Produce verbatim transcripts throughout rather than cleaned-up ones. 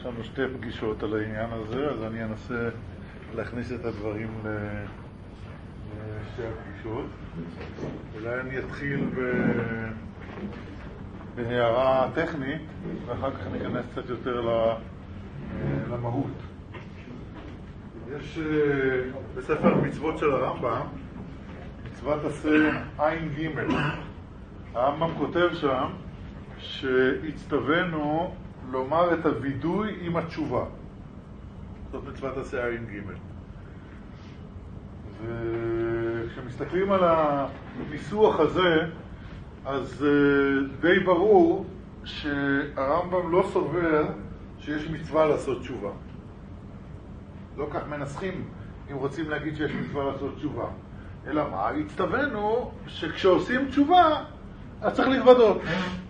יש לנו שתי פגישות על העניין הזה, אז אני אנסה להכניס את הדברים לשתי הפגישות. אולי אני אתחיל בהערה טכנית, ואחר כך ניכנס קצת יותר למהות. יש בספר המצוות של הרמב"ם, מצוות עשה עין ג', הרמב"ם כותב שם שהצטווינו לומר את הווידוי עם התשובה. זאת מצוות עשה עין ג'. וכשמסתכלים על הניסוח הזה, אז די ברור שהרמב"ם לא סובר שיש מצווה לעשות תשובה. לא כך מנסחים אם רוצים להגיד שיש מצווה לעשות תשובה. אלא מה? הצטווינו שכשעושים תשובה, אז צריך להתוודות.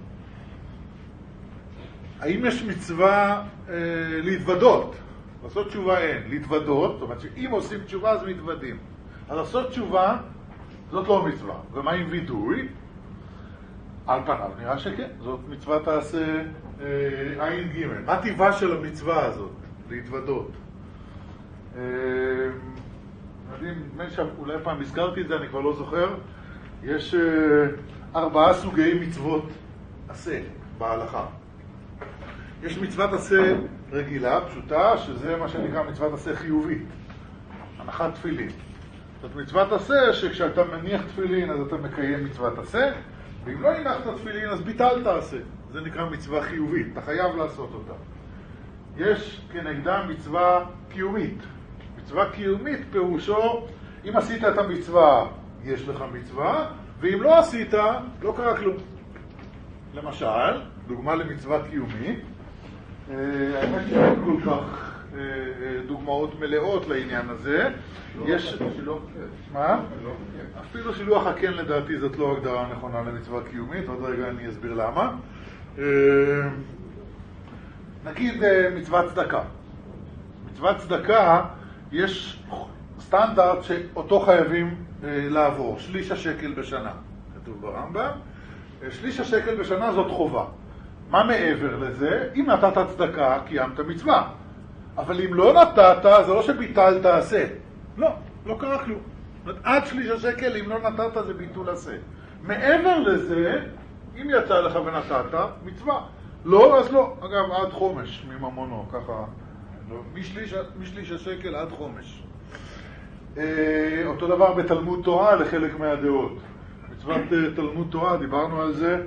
האם יש מצווה אה, להתוודות? לעשות תשובה אין. להתוודות, זאת אומרת שאם עושים תשובה אז מתוודים. אז לעשות תשובה זאת לא מצווה. ומה עם וידוי? על פניו נראה שכן. זאת מצווה תעשה אה, עין ג'. מה טבעה של המצווה הזאת? להתוודות. אה, יודעים, אולי פעם הזכרתי את זה, אני כבר לא זוכר. יש אה, ארבעה סוגי מצוות עשה בהלכה. יש מצוות עשה רגילה, פשוטה, שזה מה שנקרא מצוות עשה חיובית. הנחת תפילין. זאת מצוות עשה שכשאתה מניח תפילין אז אתה מקיים מצוות עשה, ואם לא הנחת תפילין אז ביטלת עשה. זה נקרא מצווה חיובית, אתה חייב לעשות אותה. יש כנגדה מצווה קיומית. מצווה קיומית פירושו, אם עשית את המצווה, יש לך מצווה, ואם לא עשית, לא קרה כלום. למשל, דוגמה למצווה קיומית, האמת שאין כל כך דוגמאות מלאות לעניין הזה. יש... מה? אפילו שילוח הקן לדעתי זאת לא הגדרה נכונה למצווה קיומית, עוד רגע אני אסביר למה. נגיד מצוות צדקה. מצוות צדקה יש סטנדרט שאותו חייבים לעבור, שליש השקל בשנה, כתוב ברמב"ם. שליש השקל בשנה זאת חובה. מה מעבר לזה? אם נתת צדקה, קיימת מצווה. אבל אם לא נתת, זה לא שביטלת עשה. לא, לא קרה כלום. עד שליש השקל, אם לא נתת, זה ביטול עשה. מעבר לזה, אם יצא לך ונתת, מצווה. לא, אז לא. אגב, עד חומש מממונו, ככה. משליש, משליש השקל עד חומש. אותו דבר בתלמוד תורה לחלק מהדעות. מצוות תלמוד תורה, דיברנו על זה.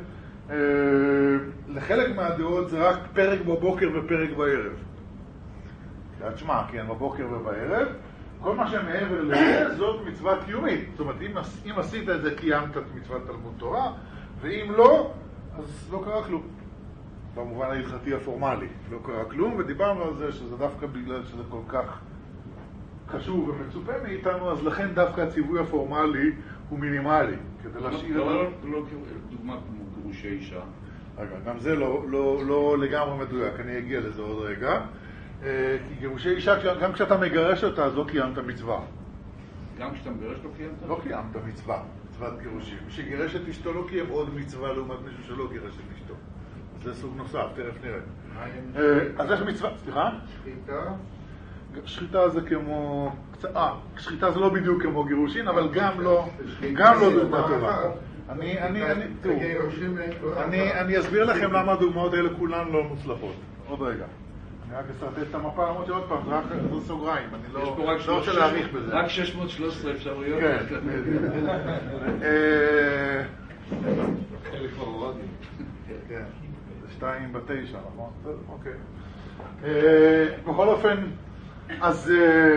לחלק מהדעות זה רק פרק בבוקר ופרק בערב. קריאת שמע, כן, בבוקר ובערב. כל מה שמעבר לזה, זאת מצווה קיומית. זאת אומרת, אם, אם עשית את זה, קיימת את מצוות תלמוד תורה, ואם לא, אז לא קרה כלום. במובן ההלכתי הפורמלי, לא קרה כלום, ודיברנו על זה שזה דווקא בגלל שזה כל כך חשוב ומצופה מאיתנו, אז לכן דווקא הציווי הפורמלי הוא מינימלי, כדי להשאיר... לא, לא, לא דוגמה כמו גירושי אישה. רגע, גם זה לא, לא, לא לגמרי מדויק, אני אגיע לזה עוד רגע. כי גירושי אישה, גם כשאתה מגרש אותה, אז לא קיימת מצווה. גם כשאתה מגרש לא קיימת? לא קיימת מצווה, מצוות גירושים. מי שגירש את אשתו לא קיים עוד מצווה לעומת מישהו שלא גירש את אשתו. זה סוג נוסף, תכף נראה. אז יש מצווה, סליחה? שחיטה? שחיטה זה כמו... אה, שחיטה זה לא בדיוק כמו גירושין, אבל גם לא... גם לא דוגמה טובה. אני, אני, אני, תראו, אני, אני אסביר לכם למה הדוגמאות האלה כולן לא מוצלחות. עוד רגע. אני רק אסרטט את המפה, למרות שעוד פעם, זה רק סוגריים, אני לא רוצה להאריך בזה. רק שש מאות ושלוש עשרה אפשרויות. כן. חלק פרורודים. כן. שתיים בתשע, נכון? אוקיי. בכל אופן, אז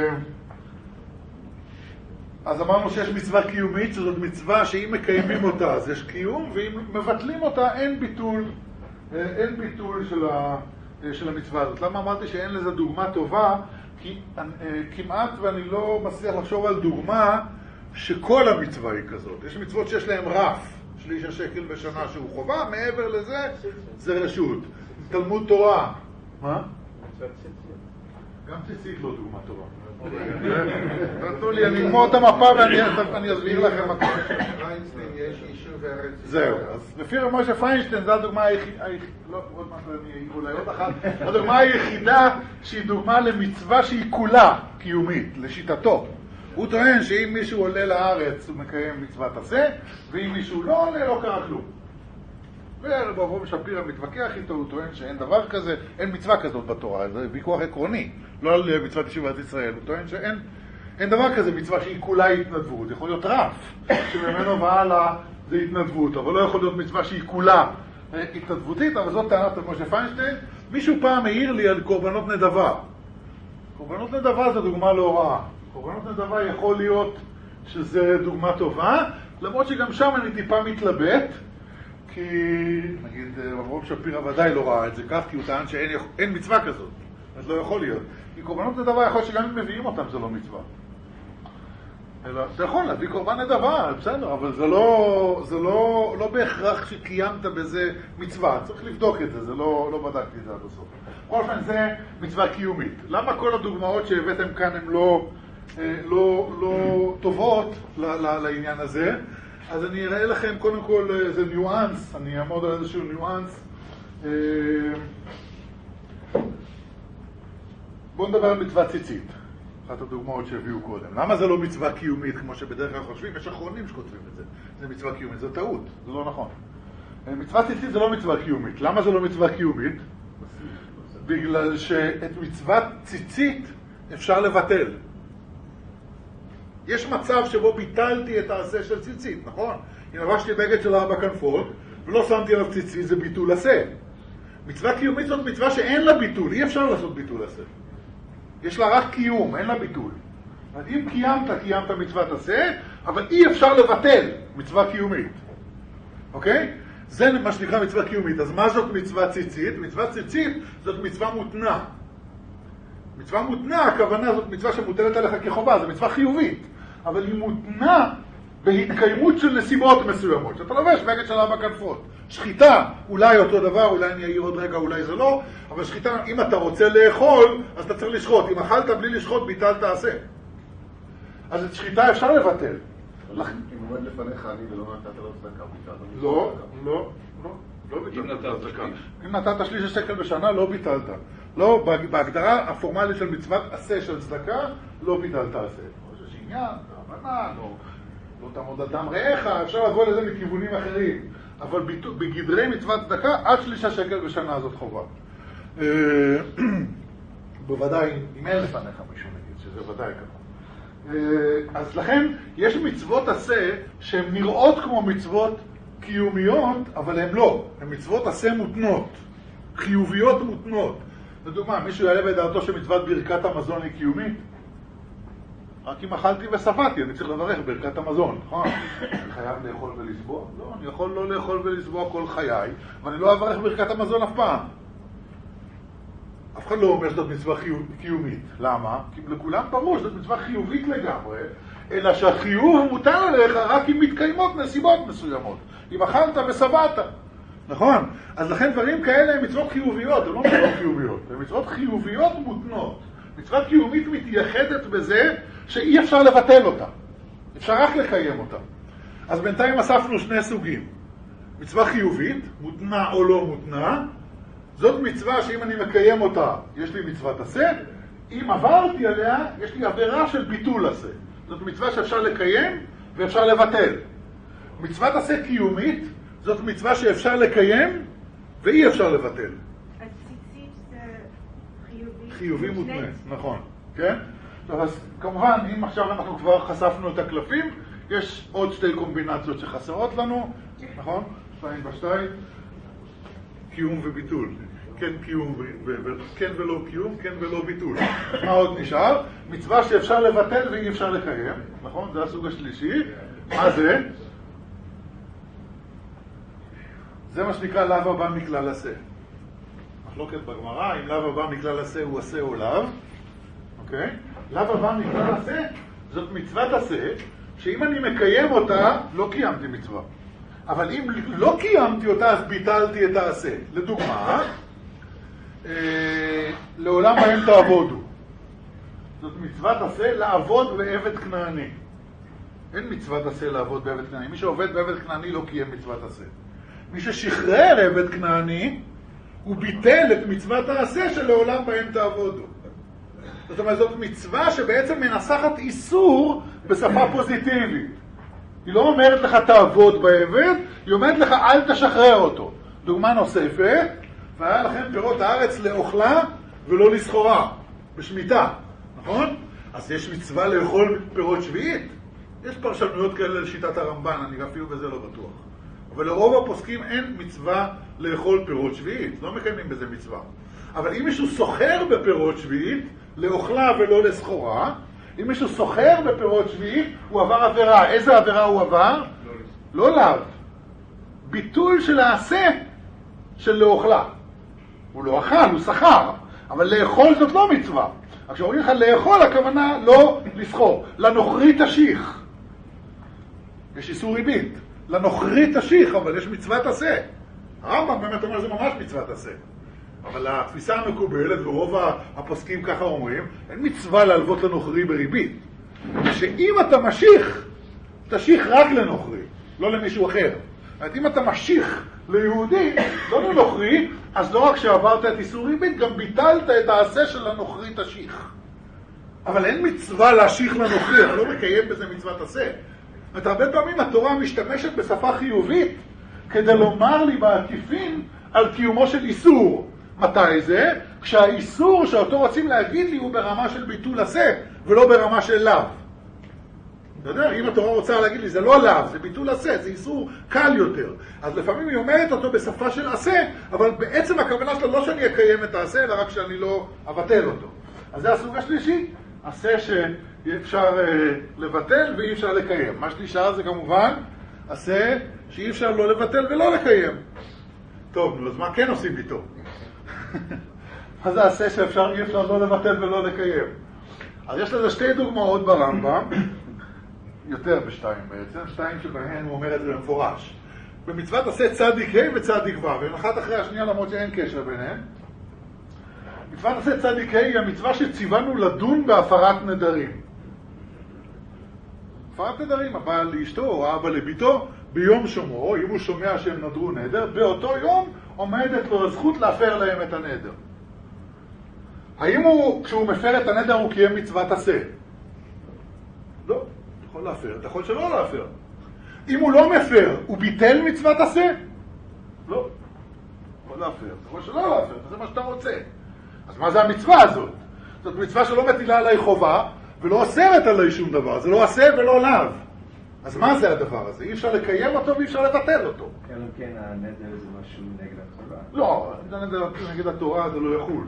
אז אמרנו שיש מצווה קיומית, שזאת מצווה שאם מקיימים אותה אז יש קיום, ואם מבטלים אותה אין ביטול, אין ביטול של, ה, של המצווה הזאת. למה אמרתי שאין לזה דוגמה טובה? כי כמעט ואני לא מצליח לחשוב על דוגמה שכל המצווה היא כזאת. יש מצוות שיש להם רף. שליש השקל בשנה שהוא חובה, מעבר לזה זה רשות. תלמוד תורה. מה? גם ציצית לא דוגמה טובה. נתנו לי, אני אגמור את המפה ואני אסביר לכם מה קורה. פיינשטיין יש יישוב ארץ. זהו, אז לפי רב משה פיינשטיין זו הדוגמה היחידה, לא, עוד מעט אני אולי עוד אחת, הדוגמה היחידה שהיא דוגמה למצווה שהיא כולה קיומית, לשיטתו. הוא טוען שאם מישהו עולה לארץ הוא מקיים מצוות עשה, ואם מישהו לא עולה לא קרה כלום. ורב אברהם שפירא מתווכח איתו, הוא טוען שאין דבר כזה, אין מצווה כזאת בתורה, זה ויכוח עקרוני, לא על מצוות ישיבת ישראל, הוא טוען שאין אין דבר כזה מצווה שהיא כולה התנדבות, יכול להיות רף, שממנו והלאה זה התנדבות, אבל לא יכול להיות מצווה שהיא כולה התנדבותית, אבל זאת טענת רב משה פיינשטיין. מישהו פעם העיר לי על קורבנות נדבה. קורבנות נדבה זה דוגמה לא רעה. קורבנות נדבה יכול להיות שזה דוגמה טובה, למרות שגם שם אני טיפה מתלבט, כי נגיד רב שפירא ודאי לא ראה את זה כך, כי הוא טען שאין אין מצווה כזאת, אז לא יכול להיות. כי קורבנות נדבה יכול להיות שגם אם מביאים אותם זה לא מצווה. אלא, אתה יכול להביא קורבן נדבה, בסדר, אבל זה לא, זה לא, לא בהכרח שקיימת בזה מצווה, צריך לבדוק את זה, זה לא, לא בדקתי את זה עד הסוף. בכל אופן זה מצווה קיומית. למה כל הדוגמאות שהבאתם כאן הן לא, לא, לא טובות ל, ל, לעניין הזה? אז אני אראה לכם קודם כל איזה ניואנס, אני אעמוד על איזשהו ניואנס. בואו נדבר על מצוות ציצית. אחת הדוגמאות שהביאו קודם. למה זה לא מצווה קיומית כמו שבדרך כלל חושבים? יש אחרונים שכותבים את זה. זה מצווה קיומית, זה טעות, זה לא נכון. מצוות ציצית זה לא מצווה קיומית. למה זה לא מצווה קיומית? בגלל שאת מצוות ציצית אפשר לבטל. יש מצב שבו ביטלתי את העשה של ציצית, נכון? אם לבשתי בגד של ארבע כנפות ולא שמתי עליו ציצית, זה ביטול עשה. מצווה קיומית זאת מצווה שאין לה ביטול, אי אפשר לעשות ביטול עשה. יש לה רק קיום, אין לה ביטול. אז אם קיימת, קיימת מצוות עשה, אבל אי אפשר לבטל מצווה קיומית. אוקיי? זה מה שנקרא מצווה קיומית. אז מה זאת מצווה ציצית? מצווה ציצית זאת מצווה מותנה. מצווה מותנה, הכוונה זאת מצווה שמוטלת עליך כחובה, זו מצווה חיובית. אבל היא מותנה בהתקיימות של נסיבות מסוימות. שאתה לובש בגד של ארבע כנפות. שחיטה, אולי אותו דבר, אולי אני אעיר עוד רגע, אולי זה לא, אבל שחיטה, אם אתה רוצה לאכול, אז אתה צריך לשחוט. אם אכלת בלי לשחוט, ביטלת עשה. אז את שחיטה אפשר לבטל. אם עומד לפניך אני ולא נתת לו צדקה, ביטלת. לא, לא, לא, לא ביטלת צדקה. אם נתת שליש שקל בשנה, לא ביטלת. לא, בהגדרה הפורמלית של מצוות עשה של צדקה, לא ביטלת עשה. או שיש עניין, תאמנה, לא תעמוד על דם רעך, אפשר לבוא לזה מכיוונים אחרים. אבל בגדרי מצוות צדקה, עד שלישה שקל בשנה זאת חובה. בוודאי, אם אין לפניך מישהו נגיד, שזה ודאי ככה. אז לכן, יש מצוות עשה שהן נראות כמו מצוות קיומיות, אבל הן לא. הן מצוות עשה מותנות, חיוביות מותנות. לדוגמה, מישהו יעלה בדעתו שמצוות ברכת המזון היא קיומית? רק אם אכלתי ושבעתי, אני צריך לברך ברכת המזון, נכון? אני חייב לאכול ולסבוע? לא, אני יכול לא לאכול ולסבוע כל חיי, ואני לא אברך ברכת המזון אף פעם. אף אחד לא אומר שזאת מצווה קיומית. למה? כי לכולם ברור שזאת מצווה חיובית לגמרי, אלא שהחיוב מוטל עליך רק אם מתקיימות נסיבות מסוימות. אם אכלת ושבעת. נכון? אז לכן דברים כאלה הם מצוות חיוביות, הם לא מצוות חיוביות, הם מצוות חיוביות מותנות. מצווה קיומית מתייחדת בזה שאי אפשר לבטל אותה. אפשר רק לקיים אותה. אז בינתיים אספנו שני סוגים. מצווה חיובית, מותנה או לא מותנה. זאת מצווה שאם אני מקיים אותה, יש לי מצוות עשה. אם עברתי עליה, יש לי עבירה של ביטול עשה. זאת מצווה שאפשר לקיים ואפשר לבטל. מצוות עשה קיומית, זאת מצווה שאפשר לקיים ואי אפשר לבטל. אז ציצית זה חיובי? חיובי מותנה, נכון. כן? טוב, אז כמובן, אם עכשיו אנחנו כבר חשפנו את הקלפים, יש עוד שתי קומבינציות שחסרות לנו, נכון? שתיים בשתיים, קיום וביטול. כן קיום ו... ו... כן ולא קיום, כן ולא ביטול. מה עוד נשאר? מצווה שאפשר לבטל ואי אפשר לקיים, נכון? זה הסוג השלישי. מה זה? זה מה שנקרא לאו הבא מכלל עשה. מחלוקת בגמרא, אם לאו הבא מכלל עשה הוא עשה או לאו. אוקיי? לאו הבא מכלל עשה, זאת מצוות עשה, שאם אני מקיים אותה, לא קיימתי מצווה. אבל אם לא קיימתי אותה, אז ביטלתי את העשה. לדוגמה, אה, לעולם בהם תעבודו. זאת מצוות עשה לעבוד בעבד כנעני. אין מצוות עשה לעבוד בעבד כנעני. מי שעובד בעבד כנעני לא קיים מצוות עשה. מי ששחרר עבד כנעני, הוא ביטל את מצוות העשה שלעולם בהם תעבודו. זאת אומרת, זאת מצווה שבעצם מנסחת איסור בשפה פוזיטיבית. היא לא אומרת לך תעבוד בעבד, היא אומרת לך אל תשחרר אותו. דוגמה נוספת, והיה לכם פירות הארץ לאוכלה ולא לסחורה, בשמיטה, נכון? אז יש מצווה לאכול פירות שביעית. יש פרשנויות כאלה לשיטת הרמב"ן, אני אפילו בזה לא בטוח. אבל לרוב הפוסקים אין מצווה לאכול פירות שביעית, לא מקיימים בזה מצווה. אבל אם מישהו סוחר בפירות שביעית, לאוכלה ולא לסחורה, אם מישהו סוחר בפירות שביעית, הוא עבר עבירה. איזה עבירה הוא עבר? לא לאו. ביטול של העשה של לאוכלה. הוא לא אכל, הוא סחר. אבל לאכול זאת לא מצווה. כשאומרים לך לאכול, הכוונה לא לסחור. לנוכרי תשיך. יש איסור ריבית. לנוכרי תשיך, אבל יש מצוות עשה. הרמב"ם באמת אומר שזה ממש מצוות עשה. אבל התפיסה המקובלת, ורוב הפוסקים ככה אומרים, אין מצווה להלוות לנוכרי בריבית. שאם אתה משיך, תשיך רק לנוכרי, לא למישהו אחר. זאת אומרת, אם אתה משיך ליהודי, לא לנוכרי, אז לא רק שעברת את איסור ריבית, גם ביטלת את העשה של הנוכרי תשיך. אבל אין מצווה להשיך לנוכרי, אתה לא מקיים בזה מצוות עשה. זאת אומרת, הרבה פעמים התורה משתמשת בשפה חיובית, כדי לומר לי בעקיפין על קיומו של איסור. מתי זה? כשהאיסור שאותו רוצים להגיד לי הוא ברמה של ביטול עשה, ולא ברמה של לאו. אתה יודע, אם התורה רוצה להגיד לי, זה לא לאו, זה ביטול עשה, זה איסור קל יותר. אז לפעמים היא אומרת אותו בשפה של עשה, אבל בעצם הכוונה שלה לא שאני אקיים את העשה, אלא רק שאני לא אבטל אותו. אז זה הסוג השלישי, עשה שאי אפשר אה, לבטל ואי אפשר לקיים. מה שנשאר זה כמובן, עשה שאי אפשר לא לבטל ולא לקיים. טוב, אז מה כן עושים איתו? מה זה עשה שאפשר, אי אפשר לא לבטל ולא לקיים? אז יש לזה שתי דוגמאות ברמב"ם, יותר בשתיים בעצם, שתיים שבהן הוא אומר את זה במפורש. במצוות עשה צדיק ה' וצדיק ו', והן אחת אחרי השנייה למרות שאין קשר ביניהן. מצוות עשה צדיק ה' היא המצווה שציוונו לדון בהפרת נדרים. הפרת נדרים, הבעל לאשתו או האבא לביתו, ביום שומרו, אם הוא שומע שהם נדרו נדר, באותו יום עומדת לו הזכות להפר להם את הנדר. האם הוא, כשהוא מפר את הנדר, הוא קיים מצוות עשה? לא, אתה יכול להפר, אתה יכול שלא להפר. אם הוא לא מפר, הוא ביטל מצוות עשה? לא, יכול להפר, אתה יכול שלא להפר, זה מה שאתה רוצה. אז מה זה המצווה הזאת? זאת מצווה שלא מטילה עליי חובה, ולא אוסרת עליי שום דבר, זה לא עשה ולא לאו. אז מה זה הדבר הזה? אי אפשר לקיים אותו ואי אפשר לבטל אותו. אלא כן, הנדר זה משהו נגד התורה. לא, הנדר נגד התורה זה לא יחול.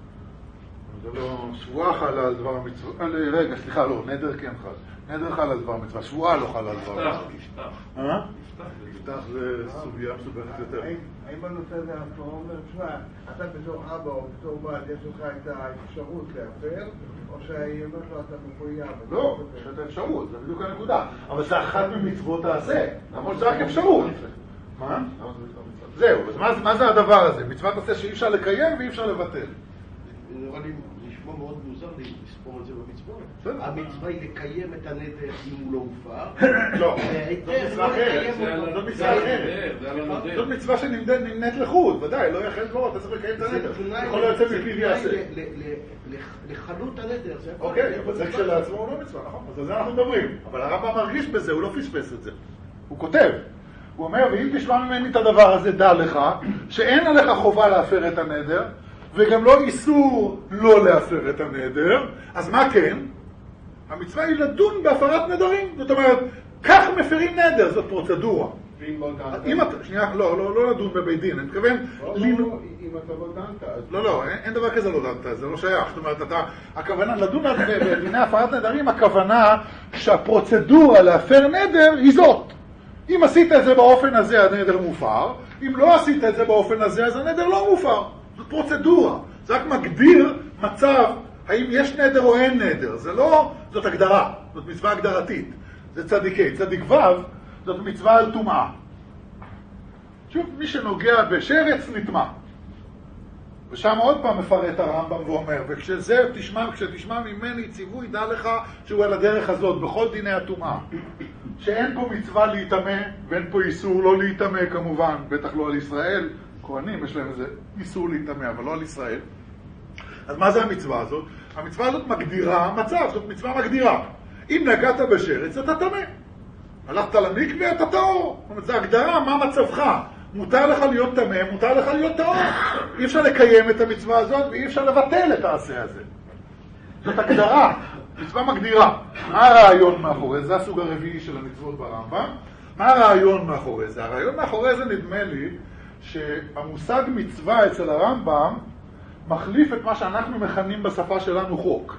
זה לא, שבועה חלה על דבר המצווה. רגע, סליחה, לא, נדר כן חל. נדר חל על דבר המצווה, שבועה לא חלה על דבר המצווה. יפתח, אה? יפתח זה סוגיה מסובכת יותר. האם בנושא הזה התורה אומר, תשמע, אתה בתור אבא או בתור בעל, יש לך את האפשרות להפר, או שהיא אומרת לו, אתה מחויב? לא, יש את האפשרות, זה בדיוק הנקודה. אבל זה אחת ממצוות העשה, למרות שזה רק אפשרות. מה? זהו, אז מה זה הדבר הזה? מצוות עשה שאי אפשר לקיים ואי אפשר לבטל. נראה לי נשמע מאוד מוזר לי לספור את זה במצוות. המצווה היא לקיים את הנדר אם הוא לא הופר. לא, זאת מצווה אחרת. זאת מצווה אחרת. זאת מצווה שנמנית לחוד, ודאי, לא יחל בו, אתה צריך לקיים את הנדר. יכול להיות זה מפי ויעשה. לחלות הנדר. אוקיי, אבל זה כשלעצמו הוא לא מצווה, נכון? אז על זה אנחנו מדברים. אבל הרמב"ם מרגיש בזה, הוא לא פספס את זה. הוא כותב. הוא אומר, ואם תשמע ממני את הדבר הזה, דע לך, שאין עליך חובה להפר את הנדר, וגם לא איסור לא להפר את הנדר, אז מה כן? המצווה היא לדון בהפרת נדרים. זאת אומרת, כך מפרים נדר, זאת פרוצדורה. ואם לא דנת? אם אתה, שנייה, לא, לא, לא לדון בבית דין, אני מתכוון... אם אתה לא דנת, אז... לא, לא, אין, אין דבר כזה לא דנת, זה לא שייך. זאת אומרת, אתה, הכוונה, לדון בדיני הפרת נדרים, הכוונה שהפרוצדורה להפר נדר היא זאת. אם עשית את זה באופן הזה, הנדר מופר. אם לא עשית את זה באופן הזה, אז הנדר לא מופר. זאת פרוצדורה. זה רק מגדיר מצב, האם יש נדר או אין נדר. זה לא, זאת הגדרה. זאת מצווה הגדרתית. זה צדיקי. צדיק ו' זאת מצווה על טומאה. שוב, מי שנוגע בשרץ נטמא. ושם עוד פעם מפרט הרמב"ם ואומר, וכשזה תשמע, כשתשמע ממני ציווי, דע לך שהוא על הדרך הזאת, בכל דיני הטומאה. שאין פה מצווה להיטמא, ואין פה איסור לא להיטמא כמובן, בטח לא על ישראל. כהנים יש להם איזה איסור להיטמא, אבל לא על ישראל. אז מה זה המצווה הזאת? המצווה הזאת מגדירה מצב, זאת מצווה מגדירה. אם נגעת בשרץ, אתה טמא. הלכת למקווה, אתה טהור. זאת אומרת, זו הגדרה, מה מצבך? מותר לך להיות טמא, מותר לך להיות טהור. אי אפשר לקיים את המצווה הזאת, ואי אפשר לבטל את העשה הזה. זאת הגדרה, מצווה מגדירה. מה הרעיון מאחורי? זה הסוג הרביעי של המצוות ברמב"ם. מה הרעיון מאחורי זה? הרעיון מאחורי זה נדמה לי שהמושג מצווה אצל הרמב"ם מחליף את מה שאנחנו מכנים בשפה שלנו חוק.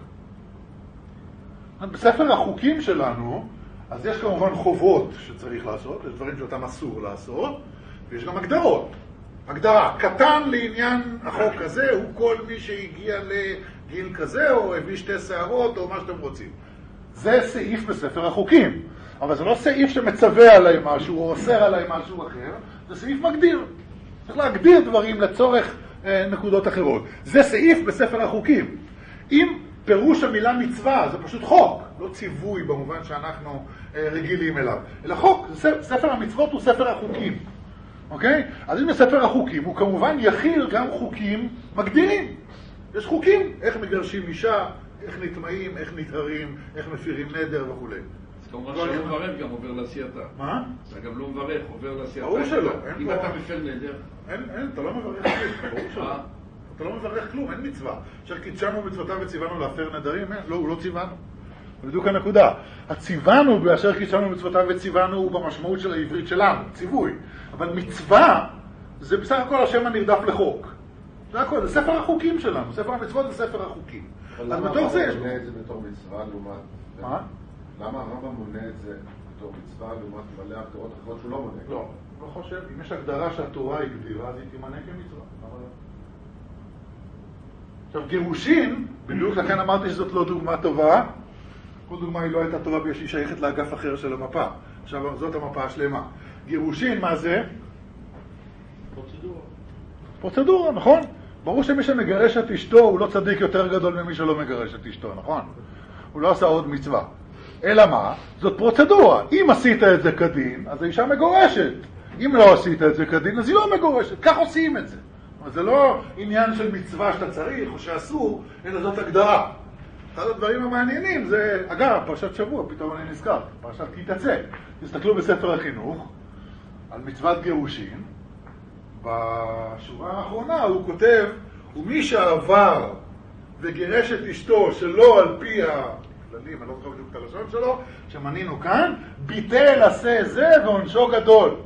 בספר החוקים שלנו, אז יש כמובן חובות שצריך לעשות, יש דברים שאותם אסור לעשות, ויש גם הגדרות. הגדרה, קטן לעניין החוק הזה הוא כל מי שהגיע לגיל כזה, או הביא שתי שערות, או מה שאתם רוצים. זה סעיף בספר החוקים, אבל זה לא סעיף שמצווה עליי משהו, או אוסר עליי משהו אחר, זה סעיף מגדיר. צריך להגדיר דברים לצורך אה, נקודות אחרות. זה סעיף בספר החוקים. אם פירוש המילה מצווה, זה פשוט חוק, לא ציווי במובן שאנחנו אה, רגילים אליו, אלא חוק. ספר המצוות הוא ספר החוקים. אוקיי? אז אם בספר החוקים, הוא כמובן יכיל גם חוקים מגדירים. יש חוקים, איך מגרשים אישה, איך נטמעים, איך נטהרים, איך מפירים נדר וכו'. אז כמובן שלא מברך גם עובר לעשייתה. מה? אתה גם לא מברך, עובר לעשייתה. ברור שלא. אם אתה מפר נדר. אין, אין, אתה לא מברך כלום, ברור שלא. אתה לא מברך כלום, אין מצווה. אשר קידשנו מצוותיו וציוונו להפר נדרים, אין, לא, הוא לא ציוונו. בדיוק הנקודה. הציוונו באשר קידשנו מצוותיו וציוונו הוא במשמעות של העברית שלנו, ציווי. אבל מצווה זה בסך הכל השם הנרדף לחוק. זה הכל, זה ספר החוקים שלנו. ספר המצוות זה ספר החוקים. אז בתוך זה יש... למה הרמב"ם מונה את זה בתור מצווה לעומת... מה? למה הרמב"ם מונה את זה בתור מצווה לעומת מלא הגדרות אחרות שהוא לא מונה? לא, לא חושב. אם יש הגדרה שהתורה הגדירה, אז היא תימנה כמצווה. עכשיו, גירושין, בדיוק לכן אמרתי שזאת לא דוגמה טובה. כל דוגמה היא לא הייתה טובה בגלל שהיא שייכת לאגף אחר של המפה. עכשיו, זאת המפה השלמה. גירושין, מה זה? פרוצדורה. פרוצדורה, נכון? ברור שמי שמגרש את אשתו הוא לא צדיק יותר גדול ממי שלא מגרש את אשתו, נכון? הוא לא עשה עוד מצווה. אלא מה? זאת פרוצדורה. אם עשית את זה כדין, אז האישה מגורשת. אם לא עשית את זה כדין, אז היא לא מגורשת. כך עושים את זה. אבל זה לא עניין של מצווה שאתה צריך או שאסור, אלא זאת הגדרה. אחד הדברים המעניינים זה, אגב, פרשת שבוע, פתאום אני נזכר, פרשת כי תצא. תסתכלו בספר החינוך על מצוות גירושין, בשורה האחרונה הוא כותב, ומי שעבר וגירש את אשתו שלא על פי הכללים, אני לא זוכר בדיוק את הלשון שלו, שמנינו כאן, ביטל עשה זה ועונשו גדול.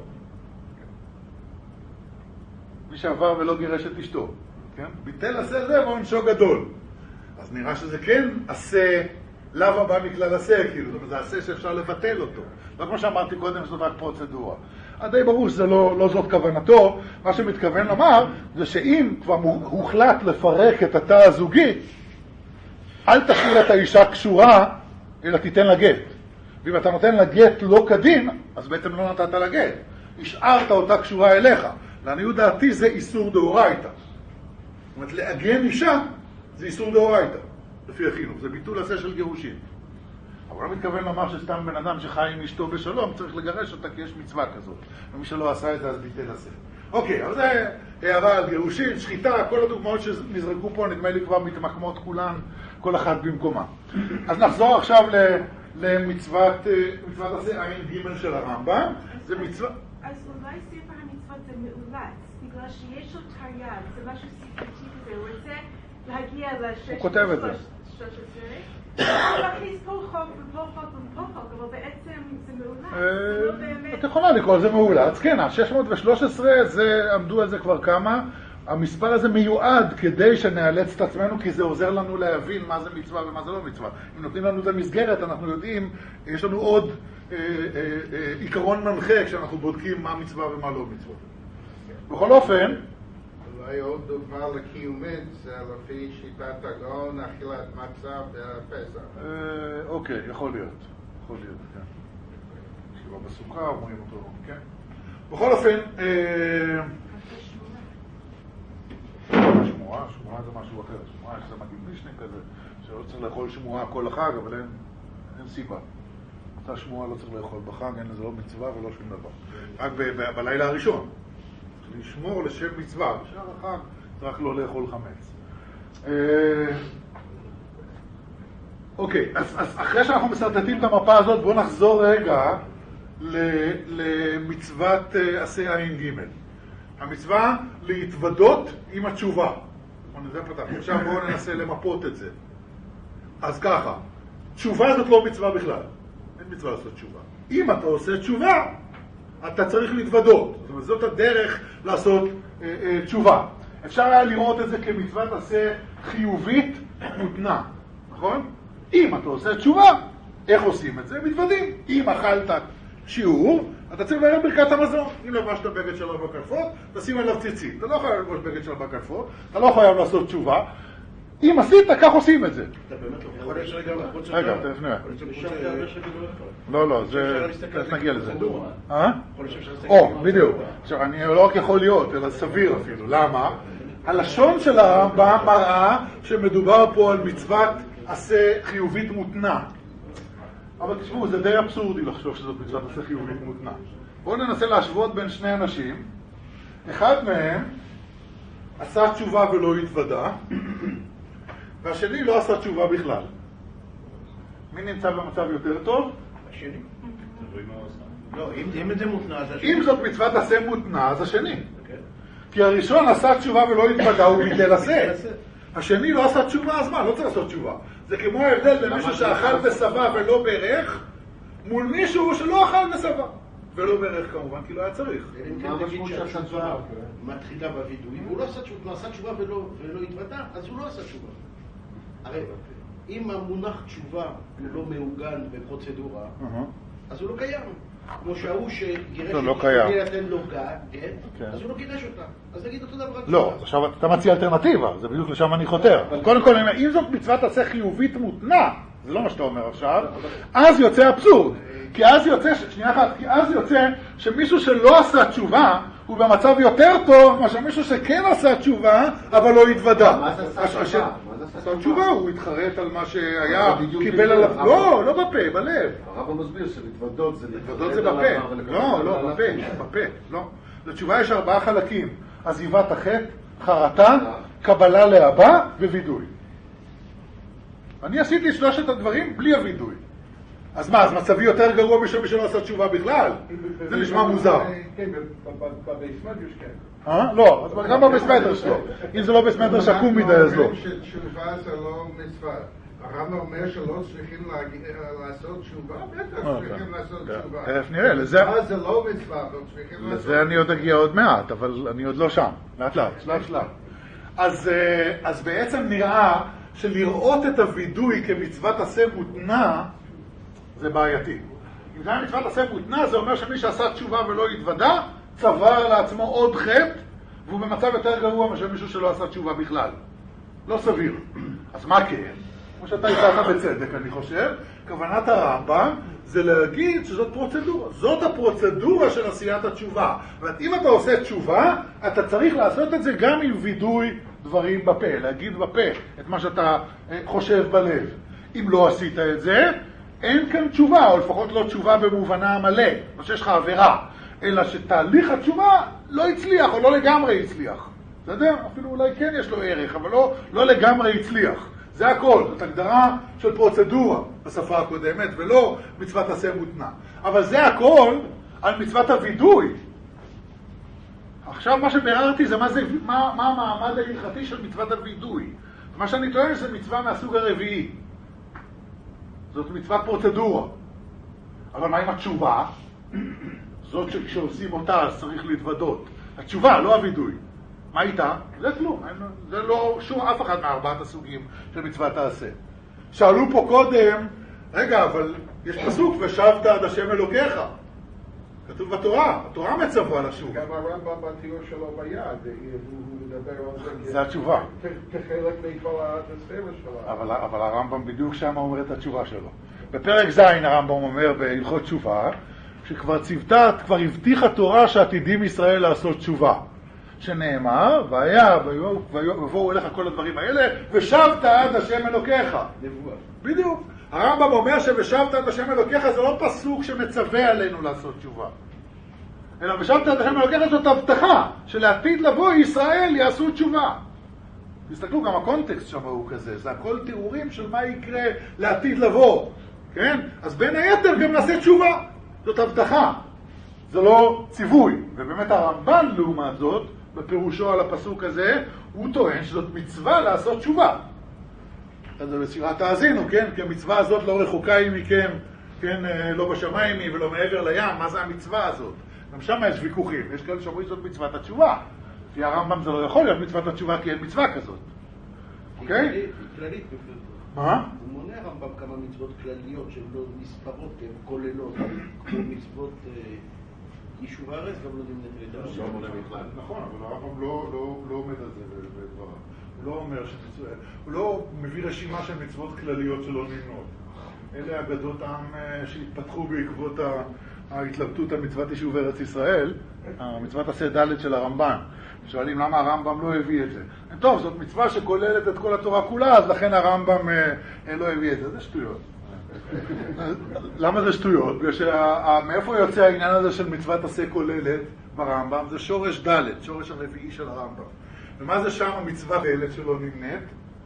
מי שעבר ולא גירש את אשתו, כן? ביטל עשה זה ועונשו גדול. אז נראה שזה כן עשה, לאו הבא מכלל עשה, כאילו, זאת אומרת, זה עשה שאפשר לבטל אותו. לא כמו שאמרתי קודם, זאת רק פרוצדורה. די ברור שזה לא, לא זאת כוונתו. מה שמתכוון לומר, זה שאם כבר הוחלט לפרק את התא הזוגי, אל תשאיר את האישה קשורה, אלא תיתן לה גט. ואם אתה נותן לה גט לא כדין, אז בעצם לא נתת לה גט. השארת אותה קשורה אליך. לעניות דעתי זה איסור דאורייתא. זאת אומרת, לעגן אישה זה איסור דאורייתא, לפי החינוך. זה ביטול עשה של גירושין. אבל לא מתכוון לומר שסתם בן אדם שחי עם אשתו בשלום צריך לגרש אותה כי יש מצווה כזאת. ומי שלא עשה את זה אז ביטל עשה. אוקיי, אבל זה הערה על גירושין, שחיטה, כל הדוגמאות שנזרקו פה נדמה לי כבר מתמקמות כולן, כל אחת במקומה. אז נחזור עכשיו למצוות עשה עין ג' של הרמב"ם. זה מצווה... אז אולי ספר המצוות זה מאולץ, בגלל שיש לו תרי"ג, זה משהו ספרתי כזה, הוא רוצה להגיע לשש... הוא כותב את זה. הוא להכניס פה חוק ופה חוק ופה חוק, אבל בעצם זה מאולץ, זה לא באמת... את יכולה לקרוא לזה מאולץ, כן, ה-שש מאות ושלוש עשרה, זה, עמדו על זה כבר כמה, המספר הזה מיועד כדי שנאלץ את עצמנו, כי זה עוזר לנו להבין מה זה מצווה ומה זה לא מצווה. אם נותנים לנו את המסגרת, אנחנו יודעים, יש לנו עוד אה, אה, אה, עיקרון מנחה כשאנחנו בודקים מה מצווה ומה לא מצווה. בכל אופן, אולי עוד דוגמה לקיומית, זה לפי שיטת הגאון, אכילת מצה בפסח. אוקיי, יכול להיות. יכול להיות, כן. שבא בסוכה, אומרים אותו, כן. בכל אופן, שמועה, שמועה זה משהו אחר, שמועה שזה מגיד משנה כזה, שלא צריך לאכול שמועה כל החג, אבל אין, אין סיבה. אותה שמועה לא צריך לאכול בחג, אין לזה לא מצווה ולא שום דבר. רק ב- ב- בלילה הראשון, לשמור לשם מצווה, בשאר החג צריך לא לאכול חמץ. אה, אוקיי, אז, אז אחרי שאנחנו מסרטטים את המפה הזאת, בואו נחזור רגע ל- למצוות אה, עשה עין ג'. המצווה להתוודות עם התשובה. זה פתח. עכשיו בואו ננסה למפות את זה. אז ככה, תשובה זאת לא מצווה בכלל. אין מצווה לעשות תשובה. אם אתה עושה תשובה, אתה צריך להתוודות. זאת אומרת, זאת הדרך לעשות אה, אה, תשובה. אפשר היה לראות את זה כמצוות עשה חיובית מותנה. נכון? אם אתה עושה תשובה, איך עושים את זה? מתוודים. אם אכלת שיעור, אתה צריך לברך ברכת המזון. אם לבשת בגד של ארבע כנפות, תשים עליו ציצית. אתה לא חייב לבוש בגד של ארבע כנפות, אתה לא חייב לעשות תשובה. אם עשית, כך עושים את זה. אתה באמת לא יכול להיות שרגע לחוץ שלך. רגע, תפנה. לא, לא, זה... תכף נגיע לזה. אה? או, בדיוק. עכשיו, אני לא רק יכול להיות, אלא סביר אפילו. למה? הלשון של הרמב"ם מראה שמדובר פה על מצוות עשה חיובית מותנה. אבל תשמעו, זה די אבסורדי לחשוב שזאת מצוות עשה חיובית מותנה. בואו ננסה להשוות בין שני אנשים. אחד מהם עשה תשובה ולא התוודה, והשני לא עשה תשובה בכלל. מי נמצא במצב יותר טוב? השני. לא, אם זה מותנה, אז השני. אם זאת מצוות עשה מותנה, אז השני. כי הראשון עשה תשובה ולא התוודה, הוא ביטל עשה. השני לא עשה תשובה, אז מה? לא צריך לעשות תשובה. זה כמו ההבדל בין מישהו שאכל בשבע ולא ברך, מול מישהו שלא אכל בשבע. ולא ברך כמובן, כי לא היה צריך. מה המשמעות שהתשובה מתחילה בווידוי, והוא לא עשה תשובה, הוא עשה תשובה ולא התוודה, אז הוא לא עשה תשובה. הרי אם המונח תשובה הוא לא מעוגן בפרוצדורה, אז הוא לא קיים. כמו שההוא שגירש לא קיים. לתן לו גט, אז הוא לא גירש אותה. אז נגיד אותו דבר. לא, עכשיו אתה מציע אלטרנטיבה, זה בדיוק לשם אני חותר. קודם כל, אם זאת מצוות עשה חיובית מותנה, זה לא מה שאתה אומר עכשיו, אז יוצא אבסורד. כי אז יוצא, שנייה אחת, כי אז יוצא שמישהו שלא עשה תשובה, הוא במצב יותר טוב מאשר מישהו שכן עשה תשובה, אבל לא התוודה. מה זה עשה תשובה? עשה תשובה, הוא התחרט על מה שהיה, קיבל עליו, לא, לא בפה, בלב. הרב מסביר שלהתוודות זה להתוודות זה בפה. לא, לא, בפה, בפה, לא. לתשובה יש ארבעה חלקים. עזיבת החטא, חרטה, קבלה להבא ווידוי. אני עשיתי שלושת הדברים בלי הוידוי. אז מה, אז מצבי יותר גרוע משל מי שלא עשה תשובה בכלל? זה נשמע מוזר. כן, בבייסמדרש כן. אה? לא, אז גם בבייסמדרש לא. אם זה לא בייסמדרש עקום מדי, אז לא. שתשובה זה לא מצווה. הרב אומר שלא צריכים לעשות תשובה? בטח צריכים לעשות תשובה. תכף נראה, לזה... תשובה זה לא מצווה, אבל צריכים לעשות... לזה אני עוד אגיע עוד מעט, אבל אני עוד לא שם. לאט לאט, שלב שלב. אז בעצם נראה שלראות את הווידוי כמצוות עשה מותנה, זה בעייתי. אם זה היה מצוות עשה מותנה, זה אומר שמי שעשה תשובה ולא התוודה, צבר לעצמו עוד חטא, והוא במצב יותר גרוע מאשר מישהו שלא עשה תשובה בכלל. לא סביר. אז מה כן? כמו שאתה הצעת בצדק, אני חושב, כוונת הרמב"ם זה להגיד שזאת פרוצדורה. זאת הפרוצדורה של עשיית התשובה. ואת אם אתה עושה תשובה, אתה צריך לעשות את זה גם עם וידוי דברים בפה, להגיד בפה את מה שאתה חושב בלב. אם לא עשית את זה, אין כאן תשובה, או לפחות לא תשובה במובנה המלא, לא שיש לך עבירה, אלא שתהליך התשובה לא הצליח, או לא לגמרי הצליח. אתה יודע, אפילו אולי כן יש לו ערך, אבל לא, לא לגמרי הצליח. זה הכל, זאת הגדרה של פרוצדורה בשפה הקודמת, ולא מצוות עשה מותנה. אבל זה הכל על מצוות הוידוי. עכשיו מה שביררתי זה מה, זה, מה, מה המעמד ההלכתי של מצוות הוידוי. מה שאני טוען זה מצווה מהסוג הרביעי. זאת מצוות פרוצדורה. אבל מה עם התשובה? זאת שכשעושים אותה אז צריך להתוודות. התשובה, לא הוידוי. מה איתה? זה כלום. זה לא שום אף אחד מארבעת הסוגים של מצוות העשה. שאלו פה קודם, רגע, אבל יש פסוק, ושבת עד השם אלוקיך. כתוב בתורה, התורה מצווה לשוב. גם הרמב"ם בתיאור שלו ביד, הוא מדבר על זה. זה התשובה. כחלק מכל הספר שלו. אבל, אבל הרמב"ם בדיוק שם אומר את התשובה שלו. בפרק ז' הרמב"ם אומר בהלכות תשובה, שכבר צוותה, כבר הבטיחה תורה שעתידים ישראל לעשות תשובה. שנאמר, והיה, ויבואו אליך כל הדברים האלה, ושבת עד השם אלוקיך. נבואה. בדיוק. הרמב"ם אומר שבשבת עד השם אלוקיך זה לא פסוק שמצווה עלינו לעשות תשובה. אלא בשבת עד השם אלוקיך זאת הבטחה, שלעתיד לבוא ישראל יעשו תשובה. תסתכלו, גם הקונטקסט שם הוא כזה, זה הכל תיאורים של מה יקרה לעתיד לבוא. כן? אז בין היתר גם נעשה תשובה. זאת הבטחה. זה לא ציווי. ובאמת הרמב"ן לעומת זאת, בפירושו על הפסוק הזה, הוא טוען שזאת מצווה לעשות תשובה. אז בשירה תאזינו, כן? כי המצווה הזאת לא רחוקה היא מכם, כן? לא בשמיים היא ולא מעבר לים. מה זה המצווה הזאת? גם שם יש ויכוחים. יש כאלה שאומרים שזאת מצוות התשובה. לפי הרמב"ם זה לא יכול להיות מצוות התשובה כי אין מצווה כזאת. אוקיי? היא כללית בפרטו. מה? הוא מונה הרמב"ם כמה מצוות כלליות שהן לא נספרות, הן כוללות, כמו מצוות יישוב הארץ, גם לא נמנת לידה. נכון, אבל הרמב"ם לא עומד על זה בדבריו. הוא לא אומר שמצוות, הוא לא מביא רשימה של מצוות כלליות שלא נמנות. אלה אגדות עם שהתפתחו בעקבות ההתלבטות על מצוות יישוב ארץ ישראל, המצוות עשה ד' של הרמב"ן. שואלים למה הרמב"ם לא הביא את זה. טוב, זאת מצווה שכוללת את כל התורה כולה, אז לכן הרמב"ם לא הביא את זה. זה שטויות. למה זה שטויות? בגלל שמאיפה יוצא העניין הזה של מצוות עשה כוללת ברמב"ם? זה שורש ד', שורש הרביעי של הרמב"ם. ומה זה שם המצווה כוללת שלא נמנית?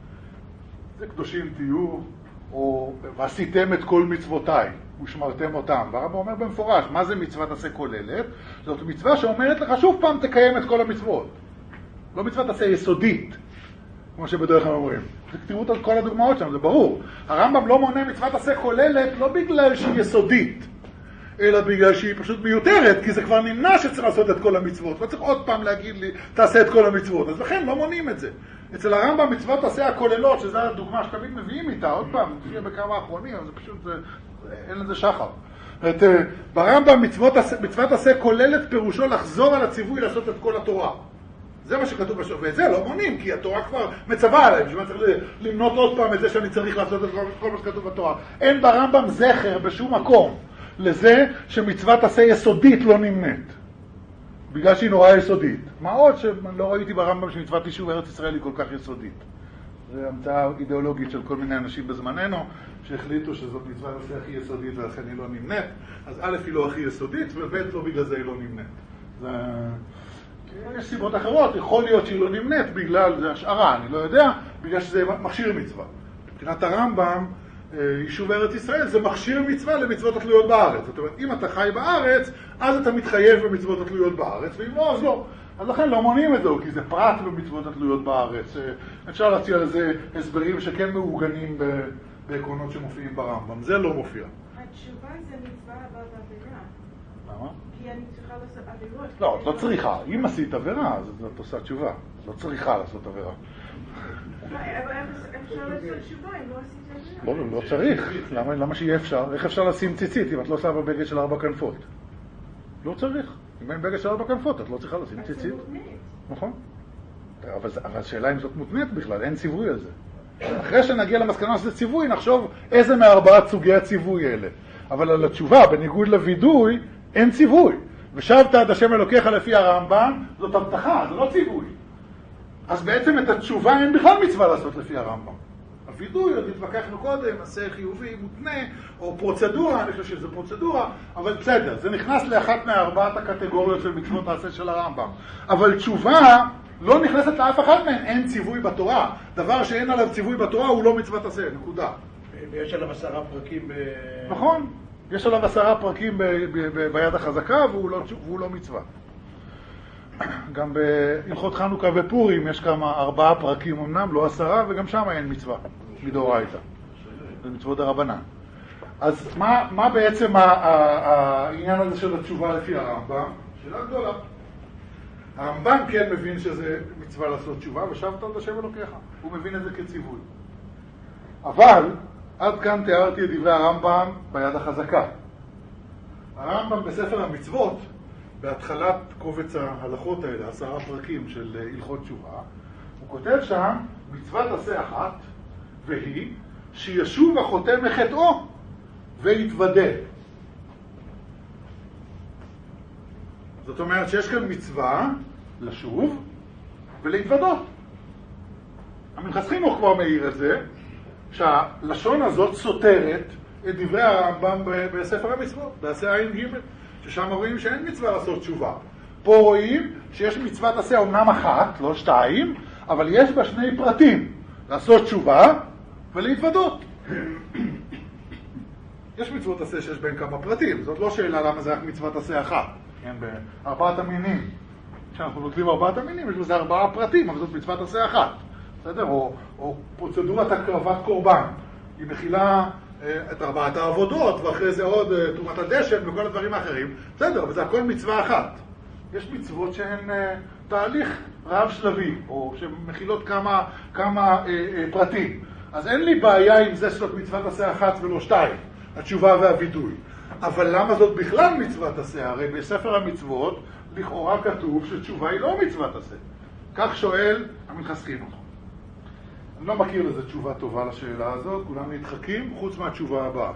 זה קדושים תהיו, או ועשיתם את כל מצוותיי, ושמרתם אותם. והרמב"ם אומר במפורש, מה זה מצוות עשה כוללת? זאת מצווה שאומרת לך שוב פעם תקיים את כל המצוות. לא מצוות עשה יסודית, כמו שבדרך כלל אומרים. תראו את כל הדוגמאות שם, זה ברור. הרמב"ם לא מונה מצוות עשה כוללת לא בגלל שהיא יסודית, אלא בגלל שהיא פשוט מיותרת, כי זה כבר נמנע שצריך לעשות את כל המצוות. לא צריך עוד פעם להגיד לי, תעשה את כל המצוות. אז לכן לא מונים את זה. אצל הרמב"ם מצוות עשה הכוללות, שזו הדוגמה שתמיד מביאים איתה, עוד פעם, תהיה בכמה האחרונים, זה פשוט, זה, אין לזה שחר. את, ברמב"ם מצוות, מצוות עשה כוללת פירושו לחזור על הציווי לעשות את כל התורה. זה מה שכתוב בשביל, ואת זה לא מונים, כי התורה כבר מצווה עליהם, שמה צריך למנות עוד פעם את זה שאני צריך לעשות את כל מה שכתוב בתורה. אין ברמב"ם זכר בשום מקום לזה שמצוות עשה יסודית לא נמנית. בגלל שהיא נורא יסודית. מה עוד שלא ראיתי ברמב"ם שמצוות יישוב ארץ ישראל היא כל כך יסודית. זו המצאה אידיאולוגית של כל מיני אנשים בזמננו, שהחליטו שזאת מצוות עשה הכי יסודית ולכן היא לא נמנית. אז א' היא לא הכי יסודית, וב' לא בגלל זה היא לא נמנית. זה... יש סיבות אחרות, יכול להיות שהיא לא נמנית בגלל, זה השערה, אני לא יודע, בגלל שזה מכשיר מצווה. מבחינת הרמב"ם, יישוב ארץ ישראל זה מכשיר מצווה למצוות התלויות בארץ. זאת אומרת, אם אתה חי בארץ, אז אתה מתחייב במצוות התלויות בארץ, ואם לא, אז לא. אז לכן לא מונים את זה, כי זה פרט במצוות התלויות בארץ. אפשר להציע לזה הסברים שכן מעוגנים בעקרונות שמופיעים ברמב"ם. זה לא מופיע. התשובה זה מצווה אבל בעבירה. למה? כי אני צריכה לעשות עבירות. לא, את לא צריכה. אם עשית עבירה, אז את עושה תשובה. לא צריכה לעשות עבירה. אבל אפשר לעשות תשובה אם לא עשית עבירה. לא, לא צריך. למה, למה שיהיה אפשר? איך אפשר לשים ציצית אם את לא עושה בבגד של ארבע כנפות? לא צריך. אם אין בגד של ארבע כנפות, את לא צריכה לשים ציצית. זה מותנית. נכון. אבל, אבל השאלה אם זאת מותנית בכלל, אין ציווי על זה. אחרי שנגיע למסקנה שזה ציווי, נחשוב איזה מארבעת סוגי הציווי האלה. אבל על התשובה, בניגוד לוידוי, אין ציווי. ושבת עד השם אלוקיך לפי הרמב"ם, זאת הבטחה, זה לא ציווי. אז בעצם את התשובה אין בכלל מצווה לעשות לפי הרמב"ם. הוידוי, עוד התווכחנו קודם, עשה חיובי, מותנה, או פרוצדורה, אני חושב שזה פרוצדורה, אבל בסדר, זה נכנס לאחת מארבעת הקטגוריות של מצוות העשה של הרמב"ם. אבל תשובה לא נכנסת לאף אחת מהן, אין ציווי בתורה. דבר שאין עליו ציווי בתורה הוא לא מצוות עשה, נקודה. ויש עליו עשרה פרקים ב... נכון, יש עליו עשרה פרקים ב- ב- ב- ביד החזקה והוא לא, והוא לא מצווה. גם בהלכות חנוכה ופורים יש כמה ארבעה פרקים אמנם, לא עשרה, וגם שם אין מצווה, מדאורייתא. זה מצוות הרבנן. אז מה, מה בעצם ה- ה- העניין הזה של התשובה לפי הרמב"ם? שאלה גדולה. הרמב"ם כן מבין שזה מצווה לעשות תשובה, ושבת עד השם אלוקיך. הוא מבין את זה כציווי. אבל עד כאן תיארתי את דברי הרמב"ם ביד החזקה. הרמב"ם בספר המצוות, בהתחלת קובץ ההלכות האלה, עשרה פרקים של הלכות תשובה, הוא כותב שם מצוות עשה אחת, והיא שישוב החוטא מחטאו ויתוודה. זאת אומרת שיש כאן מצווה לשוב ולהתוודות. המנחס חינוך כבר מעיר את זה, שהלשון הזאת סותרת את דברי הרמב"ם בספר המצוות, בעשה עין ג', ששם רואים שאין מצווה לעשות תשובה. פה רואים שיש מצוות עשה אומנם אחת, לא שתיים, אבל יש בה שני פרטים, לעשות תשובה ולהתוודות. יש מצוות עשה שיש בין כמה פרטים, זאת לא שאלה למה זה רק מצוות עשה אחת. כן, בארבעת המינים, כשאנחנו נוטלים ארבעת המינים, יש בזה ארבעה פרטים, אבל זאת מצוות עשה אחת. בסדר? או, או פרוצדורת הקרבת קורבן. היא מכילה אה, את ארבעת העבודות, ואחרי זה עוד אה, תרומת הדשן וכל הדברים האחרים. בסדר, אבל זה הכל מצווה אחת. יש מצוות שהן אה, תהליך רב שלבי, או שמכילות כמה, כמה אה, אה, פרטים. אז אין לי בעיה עם זה שזאת מצוות עשה אחת ולא שתיים, התשובה והווידוי. אבל למה זאת בכלל מצוות עשה? הרי בספר המצוות לכאורה כתוב שתשובה היא לא מצוות עשה. כך שואל המנחס חינוך. אני לא מכיר לזה תשובה טובה לשאלה הזאת, כולם נדחקים חוץ מהתשובה הבאה.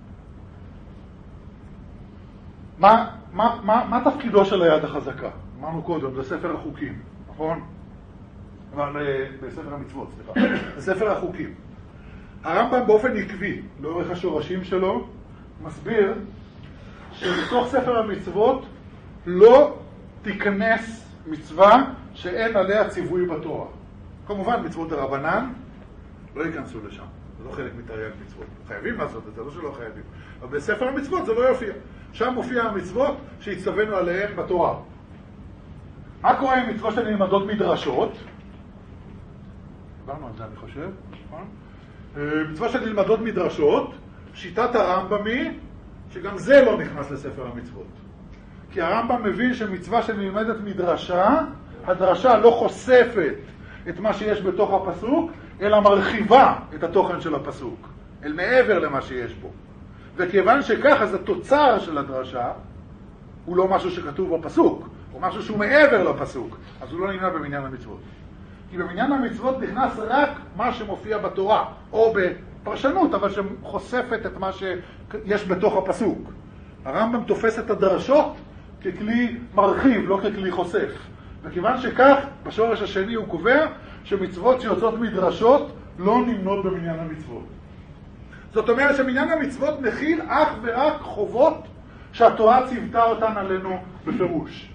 מה, מה, מה, מה תפקידו של היד החזקה? אמרנו קודם, זה ספר החוקים, נכון? אבל בספר המצוות, סליחה. בספר החוקים. הרמב"ם באופן עקבי, לאורך השורשים שלו, מסביר שבתוך ספר המצוות לא תיכנס מצווה שאין עליה ציווי בתורה. כמובן, מצוות הרבנן לא ייכנסו לשם. זה לא חלק מתרי"ג מצוות. חייבים לעשות את זה, לא שלא חייבים. אבל בספר המצוות זה לא יופיע. שם מופיע המצוות שהצטווינו עליהן בתורה. מה קורה עם מצוות שנלמדות מדרשות? דיברנו על זה, אני חושב. מצוות שנלמדות מדרשות, שיטת הרמב"ם היא שגם זה לא נכנס לספר המצוות. כי הרמב"ם מבין שמצווה שנלמדת מדרשה, הדרשה לא חושפת את מה שיש בתוך הפסוק, אלא מרחיבה את התוכן של הפסוק, אל מעבר למה שיש בו. וכיוון שכך, אז התוצר של הדרשה הוא לא משהו שכתוב בפסוק, הוא משהו שהוא מעבר לפסוק, אז הוא לא נמנה במניין המצוות. כי במניין המצוות נכנס רק מה שמופיע בתורה, או בפרשנות, אבל שחושפת את מה שיש בתוך הפסוק. הרמב"ם תופס את הדרשות ככלי מרחיב, לא ככלי חושף. וכיוון שכך, בשורש השני הוא קובע שמצוות שיוצאות מדרשות לא נמנות במניין המצוות. זאת אומרת שמניין המצוות מכיל אך ורק חובות שהתורה ציוותה אותן עלינו בפירוש.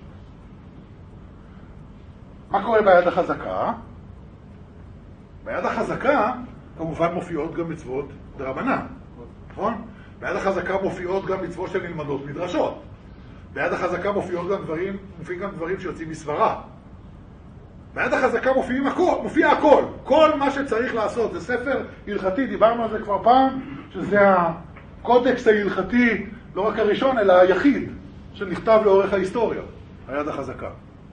מה קורה ביד החזקה? ביד החזקה כמובן מופיעות גם מצוות דרבנן, נכון? ביד החזקה מופיעות גם מצוות שנלמדות מדרשות. ביד החזקה מופיעות גם דברים, מופיעים גם דברים שיוצאים מסברה. ביד החזקה מופיעים הכל, מופיע הכל. כל מה שצריך לעשות. זה ספר הלכתי, דיברנו על זה כבר פעם, שזה הקודקס ההלכתי, לא רק הראשון, אלא היחיד, שנכתב לאורך ההיסטוריה. היד החזקה.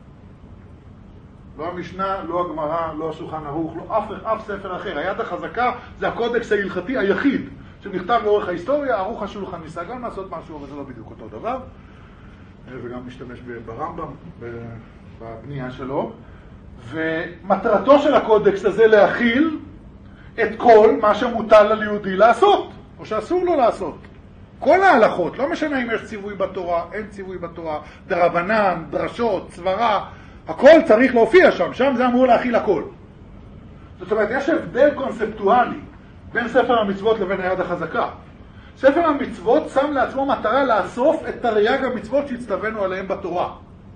לא המשנה, לא הגמרא, לא השולחן ערוך, לא אף, אף ספר אחר. היד החזקה זה הקודקס ההלכתי היחיד, שנכתב לאורך ההיסטוריה. ערוך השולחן ניסה גם לעשות משהו, אבל זה לא בדיוק אותו דבר. וגם משתמש ברמב"ם בבנייה שלו. ומטרתו של הקודקס הזה להכיל את כל מה שמוטל על יהודי לעשות, או שאסור לו לעשות. כל ההלכות, לא משנה אם יש ציווי בתורה, אין ציווי בתורה, דרבנן, דרשות, סברה, הכל צריך להופיע שם, שם זה אמור להכיל הכל. זאת אומרת, יש הבדל קונספטואלי בין ספר המצוות לבין היד החזקה. ספר המצוות שם לעצמו מטרה לאסוף את תרי"ג המצוות שהצטווינו עליהם בתורה.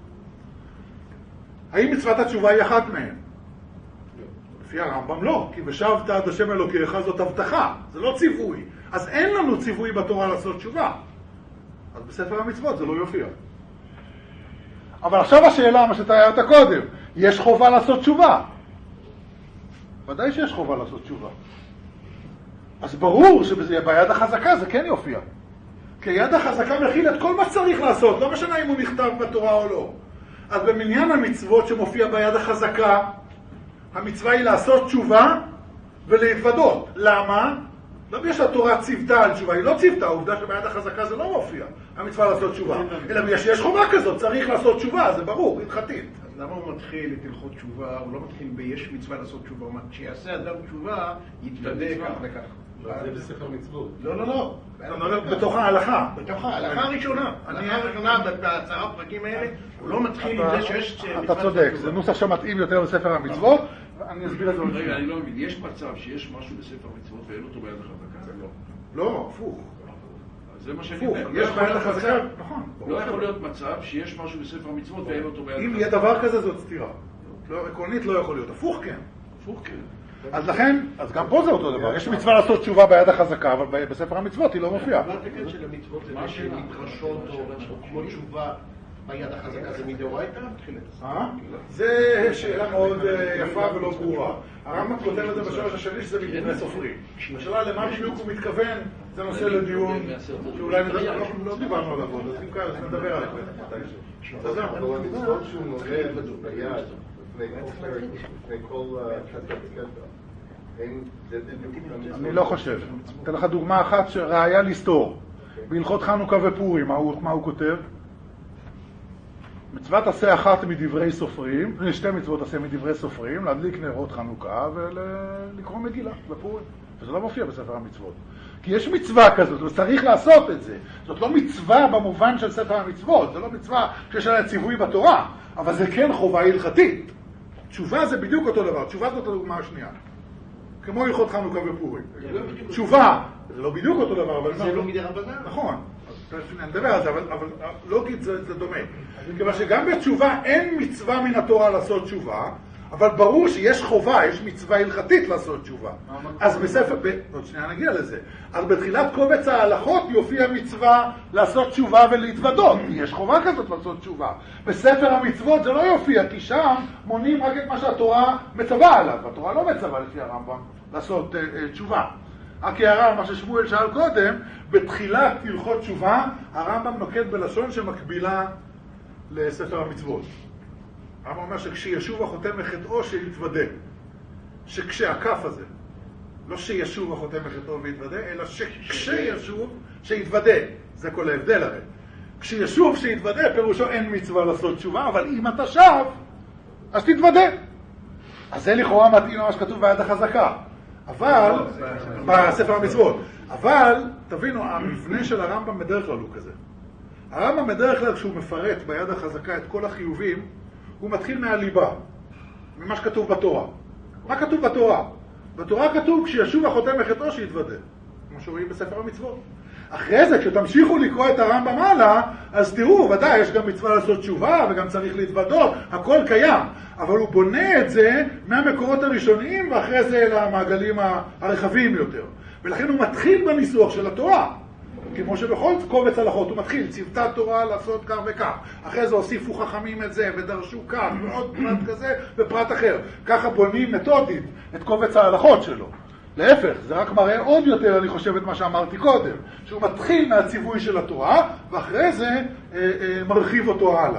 האם מצוות התשובה היא אחת מהן? לפי הרמב"ם לא, כי ושבת עד השם אלוקיך זאת הבטחה, זה לא ציווי. אז אין לנו ציווי בתורה לעשות תשובה. אז בספר המצוות זה לא יופיע. אבל עכשיו השאלה, מה שתיארת קודם, יש חובה לעשות תשובה? ודאי שיש חובה לעשות תשובה. אז ברור שביד החזקה זה כן יופיע. כי יד החזקה מכיל את כל מה שצריך לעשות, לא משנה אם הוא נכתב בתורה או לא. אז במניין המצוות שמופיע ביד החזקה, המצווה היא לעשות תשובה ולהתוודות. למה? לא בגלל שהתורה ציוותה על תשובה, היא לא ציוותה, העובדה שביד החזקה זה לא מופיע, המצווה לעשות תשובה. אלא בגלל שיש חובה כזאת, צריך לעשות תשובה, זה ברור, הלכתית. אז למה הוא מתחיל את הלכות תשובה, הוא לא מתחיל ביש מצווה לעשות תשובה, הוא אומר, כשיעשה אדם תשובה, יתוודה כך וכך. זה בספר מצוות. לא, לא, לא. בתוך ההלכה. בתוך ההלכה הראשונה. ההלכה הראשונה, בעשרה פרקים האלה, הוא לא מתחיל עם זה שיש... אתה צודק, זה נוסח שמתאים יותר לספר המצוות, אני אסביר את זה עוד רגע, שנייה. אני לא מבין, יש מצב שיש משהו בספר המצוות ואין אותו ביד החזקה? לא. לא, הפוך. זה מה שאני הפוך, אומר. יש ביד החזקה, נכון. לא יכול להיות מצב שיש משהו בספר המצוות ואין אותו ביד החזקה. אם יהיה דבר כזה זאת סתירה. עקרונית לא יכול להיות, הפוך כן. הפוך כן. אז לכן, אז גם פה זה אותו דבר, יש מצווה לעשות תשובה ביד החזקה, אבל בספר המצוות היא לא מופיעה. מה התקן של המצוות זה שנדרשות או כמו תשובה ביד החזקה זה מדאורייתא? אה? זה שאלה מאוד יפה ולא ברורה. הרמב"ם כותב את זה בשורש השני שזה מדברי סופרים. השאלה למה בדיוק הוא מתכוון, זה נושא לדיון, שאולי לא דיברנו עליו עוד, אז אם כאלה, אז נדבר עליו מתישהו. בסדר? אבל המצוות שהוא נוגד ביד, לפני כל קטע וקטע, אין, זה בדיוק... אני לא חושב. אתן לך דוגמה אחת שראיה לסתור. בהלכות חנוכה ופורים, מה הוא כותב? מצוות עשה אחת מדברי סופרים, שתי מצוות עשה מדברי סופרים, להדליק נרות חנוכה ולקרוא מגילה בפורים. וזה לא מופיע בספר המצוות. כי יש מצווה כזאת, וצריך לעשות את זה. זאת לא מצווה במובן של ספר המצוות, זה לא מצווה שיש עליה ציווי בתורה, אבל זה כן חובה הלכתית. תשובה זה בדיוק אותו דבר, תשובה זאת הדוגמה השנייה. כמו הלכות חנוכה ופורים. תשובה, זה לא בדיוק אותו דבר, אבל... זה לא מדי רבנן. נכון. אני מדבר על זה, אבל, אבל לוגית זה, זה דומה. כיוון שגם בתשובה אין מצווה מן התורה לעשות תשובה, אבל ברור שיש חובה, יש מצווה הלכתית לעשות תשובה. אז בספר, ב... עוד שנייה נגיע לזה. אז בתחילת קובץ ההלכות יופיע מצווה לעשות תשובה ולהתוודות. יש חובה כזאת לעשות תשובה. בספר המצוות זה לא יופיע, כי שם מונים רק את מה שהתורה מצווה עליו. התורה לא מצווה לפי הרמב"ם לעשות uh, uh, תשובה. רק הערה, מה ששמואל שאל קודם, בתחילת הלכות תשובה, הרמב"ם נוקט בלשון שמקבילה לספר המצוות. הרמב"ם אומר שכשישוב החוטא מחטאו שיתוודה. שכשהכף הזה, לא שישוב החוטא מחטאו ויתוודה, אלא שכשישוב שיתוודה. זה כל ההבדל הרי. כשישוב שיתוודה, פירושו אין מצווה לעשות תשובה, אבל אם אתה שב, אז תתוודה. אז זה לכאורה מתאים למה שכתוב ביד החזקה. אבל, בספר המצוות, אבל, תבינו, המבנה של הרמב"ם בדרך כלל הוא כזה. הרמב"ם בדרך כלל, כשהוא מפרט ביד החזקה את כל החיובים, הוא מתחיל מהליבה, ממה שכתוב בתורה. מה כתוב בתורה? בתורה כתוב, כשישוב החוטא מחטאו שיתוודה, כמו שרואים בספר המצוות. אחרי זה, כשתמשיכו לקרוא את הרמב"ם הלאה, אז תראו, ודאי, יש גם מצווה לעשות תשובה, וגם צריך להתוודות, הכל קיים. אבל הוא בונה את זה מהמקורות הראשוניים, ואחרי זה למעגלים הרחבים יותר. ולכן הוא מתחיל בניסוח של התורה. כמו שבכל קובץ הלכות הוא מתחיל, צוותה תורה לעשות כך וכך. אחרי זה הוסיפו חכמים את זה, ודרשו כך, ועוד פרט כזה, ופרט אחר. ככה בונים מתודית את קובץ ההלכות שלו. להפך, זה רק מראה עוד יותר, אני חושב, את מה שאמרתי קודם. שהוא מתחיל מהציווי של התורה, ואחרי זה אה, אה, מרחיב אותו הלאה.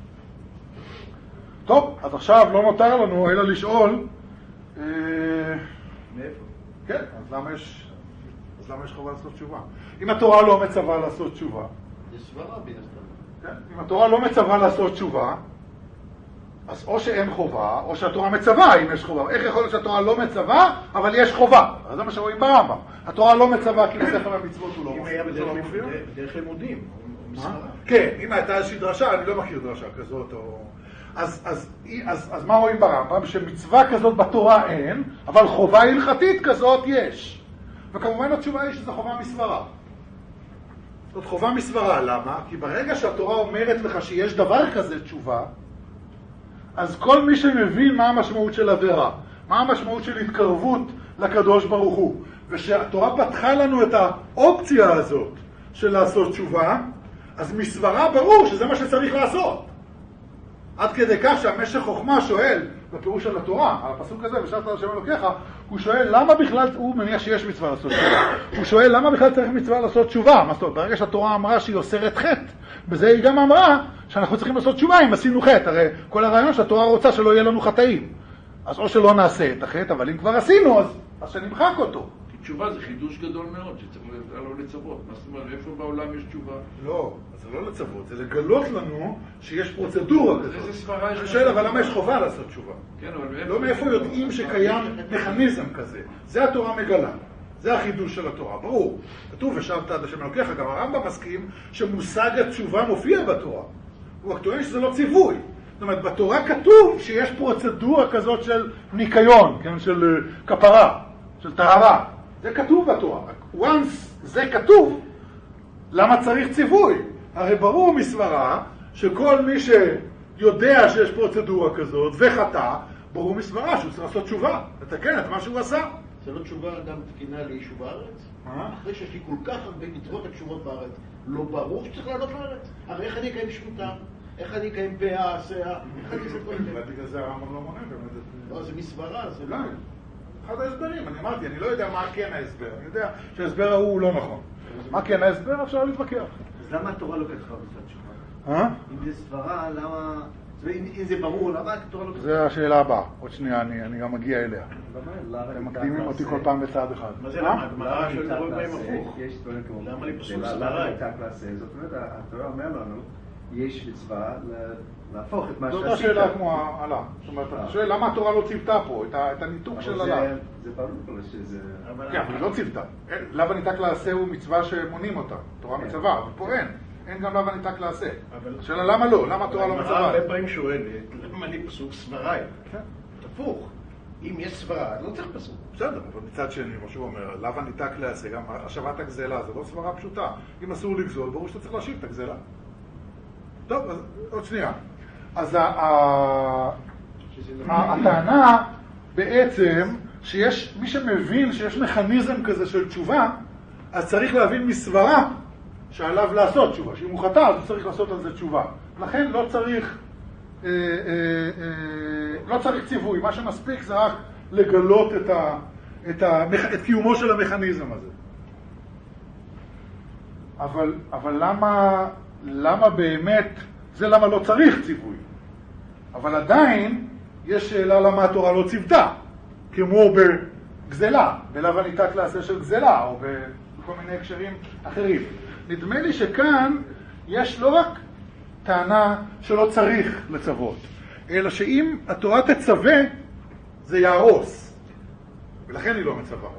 טוב, אז עכשיו לא נותר לנו אלא לשאול... אה, מאיפה? כן, אז למה יש, אז למה יש חובה לעשות תשובה? אם התורה לא מצווה לעשות תשובה... זה סברה בין הסתם. כן, אם התורה לא מצווה לעשות תשובה, אז או שאין חובה, או שהתורה מצווה אם יש חובה. איך יכול להיות שהתורה לא מצווה, אבל יש חובה? אז זה מה שרואים ברמב"ם. התורה לא מצווה כי בספר המצוות הוא לא מופיע. אם היה בדרך לימודים, או מסחרה. כן, אם הייתה איזושהי דרשה, אני לא מכיר דרשה כזאת, או... אז, אז, אז, אז מה רואים ברמב"ם? שמצווה כזאת בתורה אין, אבל חובה הלכתית כזאת יש. וכמובן התשובה היא שזו חובה מסברה. זאת חובה מסברה, למה? כי ברגע שהתורה אומרת לך שיש דבר כזה תשובה, אז כל מי שמבין מה המשמעות של עבירה, מה המשמעות של התקרבות לקדוש ברוך הוא, ושהתורה פתחה לנו את האופציה הזאת של לעשות תשובה, אז מסברה ברור שזה מה שצריך לעשות. עד כדי כך שהמשך חוכמה שואל, בפירוש של התורה, על הפסוק הזה, ושאלת על השם אלוקיך, הוא שואל למה בכלל, הוא מניח שיש מצווה לעשות תשובה, הוא שואל למה בכלל צריך מצווה לעשות תשובה, מה זאת אומרת, ברגע שהתורה אמרה שהיא אוסרת חטא, בזה היא גם אמרה שאנחנו צריכים לעשות תשובה אם עשינו חטא, הרי כל הרעיון שהתורה רוצה שלא יהיה לנו חטאים, אז או שלא נעשה את החטא, אבל אם כבר עשינו, אז, אז שנמחק אותו. תשובה זה חידוש גדול מאוד, שצריך לא לצוות. מה זאת אומרת, איפה בעולם יש תשובה? לא, זה לא לצוות, זה לגלות לנו שיש פרוצדורה כזאת. איזה סברה יש? אני שואל, אבל למה יש חובה לעשות תשובה? כן, אבל לא מאיפה יודעים שקיים מכניזם כזה. זה התורה מגלה. זה החידוש של התורה, ברור. כתוב, ושבת עד השם אלוקיך, גם הרמב"ם מסכים שמושג התשובה מופיע בתורה. הוא רק טוען שזה לא ציווי. זאת אומרת, בתורה כתוב שיש פרוצדורה כזאת של ניקיון, כן? של כפרה, של טהרה. זה כתוב בתורה. once זה כתוב, למה צריך ציווי? הרי ברור מסברה שכל מי שיודע שיש פרוצדורה כזאת וחטא, ברור מסברה שהוא צריך לעשות תשובה, לתקן את מה שהוא עשה. זה לא תשובה גם תקינה ליישוב הארץ? אחרי שיש לי כל כך הרבה מצוות הקשורות בארץ, לא ברור שצריך לעלות לארץ? הרי איך אני אקיים שמיטה? איך אני אקיים פאה, עשיה? איך אני אעשה כל זה? בגלל זה הרמב"ם לא מונה באמת. לא, זה מסברה, זה לא. אחד ההסברים, אני אמרתי, אני לא יודע מה כן ההסבר, אני יודע שההסבר ההוא הוא לא נכון. מה כן ההסבר? אפשר להתווכח. אז למה התורה לא כתבה בצד תשובה? אה? אם זה סברה, למה... אם זה ברור, למה התורה לא כתבה? זה השאלה הבאה. עוד שנייה, אני גם מגיע אליה. אתם מקדימים אותי כל פעם בצד אחד. מה זה למה? הגמרא של דברים בהם הפוך. יש דברים כמו... למה לי פסוק למה סברה? הייתה קלאסה? זאת אומרת, התורה אומר לנו, יש מצווה להפוך את מה שעשית. זאת השאלה כמו הלאה. זאת אומרת, אתה שואל למה התורה לא ציוותה פה, את הניתוק של הלאה. זה ברור שזה... כן, אבל היא לא ציוותה. לאו הניתק לעשה הוא מצווה שמונים אותה. תורה מצווה, אבל פה אין. אין גם לאו הניתק לעשה. השאלה למה לא? למה התורה לא מצווה? הרבה פעמים שואלת, למה לי פסוק סברה? הפוך. אם יש סברה, לא צריך פסוק. בסדר, אבל מצד שני, כמו שהוא אומר, לאו הניתק לעשה, גם השבת הגזלה, זה לא סברה פשוטה. אם אסור לגזול, ברור שאתה צריך להשיב את הגזלה. טוב, אז עוד שנייה. אז הטענה בעצם שיש, מי שמבין שיש מכניזם כזה של תשובה, אז צריך להבין מסברה שעליו לעשות תשובה. שאם הוא חטא, אז הוא צריך לעשות על זה תשובה. לכן לא צריך, אה, אה, אה, לא צריך ציווי. מה שמספיק זה רק לגלות את, ה, את, ה, את קיומו של המכניזם הזה. אבל, אבל למה... למה באמת, זה למה לא צריך ציווי. אבל עדיין יש שאלה למה התורה לא ציוותה, כמו בגזלה, בלאו הניתק לעשה של גזלה, או בכל מיני הקשרים אחרים. נדמה לי שכאן יש לא רק טענה שלא צריך לצוות, אלא שאם התורה תצווה, זה יהרוס. ולכן היא לא מצווה.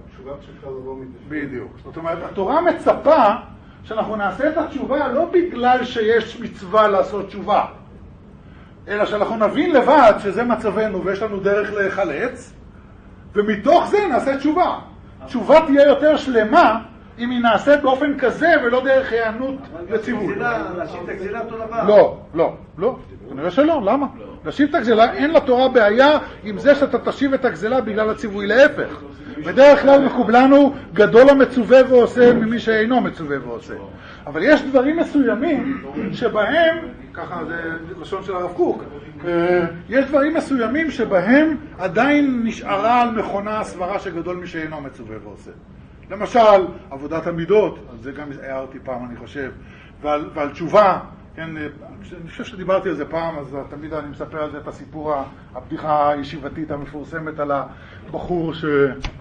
בדיוק. זאת אומרת, התורה מצפה שאנחנו נעשה את התשובה לא בגלל שיש מצווה לעשות תשובה, אלא שאנחנו נבין לבד שזה מצבנו ויש לנו דרך להיחלץ, ומתוך זה נעשה תשובה. תשובה תהיה יותר שלמה אם היא נעשית באופן כזה ולא דרך הענות לציווי. להשיב את הגזלה אותו דבר. לא, לא, לא. כנראה שלא, למה? להשיב את הגזלה, אין לתורה בעיה עם זה שאתה תשיב את הגזלה בגלל הציווי, להפך. בדרך כלל מקובלנו גדול המצווה ועושה ממי שאינו מצווה ועושה. אבל יש דברים מסוימים שבהם, ככה זה לשון של הרב קוק, יש דברים מסוימים שבהם עדיין נשארה על מכונה הסברה שגדול מי שאינו מצווה ועושה. למשל, עבודת המידות, על זה גם הערתי פעם אני חושב, ועל, ועל תשובה, כן, אני חושב שדיברתי על זה פעם, אז תמיד אני מספר על זה את הסיפור, הבדיחה הישיבתית המפורסמת על הבחור ש...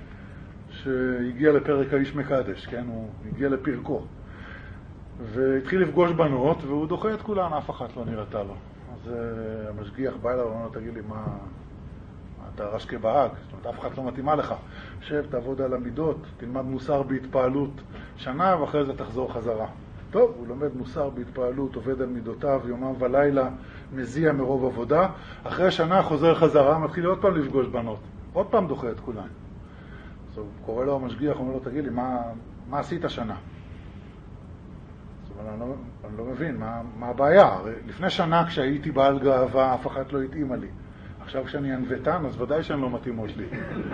שהגיע לפרק האיש מקדש, כן, הוא הגיע לפרקו. והתחיל לפגוש בנות, והוא דוחה את כולן, אף אחת לא נראתה לו. אז uh, המשגיח בא אליו ואומר, תגיד לי, מה... אתה רשקה בהג, זאת אומרת, אף אחת לא מתאימה לך. שב, תעבוד על המידות, תלמד מוסר בהתפעלות שנה, ואחרי זה תחזור חזרה. טוב, הוא לומד מוסר בהתפעלות, עובד על מידותיו, יומם ולילה, מזיע מרוב עבודה. אחרי שנה חוזר חזרה, מתחיל עוד פעם לפגוש בנות. עוד פעם דוחה את כולן. אז הוא קורא לו המשגיח, אומר לו, תגיד לי, מה, מה עשית השנה? אבל אני לא, אני לא מבין, מה, מה הבעיה? הרי לפני שנה כשהייתי בעל גאווה, אף אחת לא התאימה לי. עכשיו כשאני ענוותן, אז ודאי שהן לא מתאימות לי.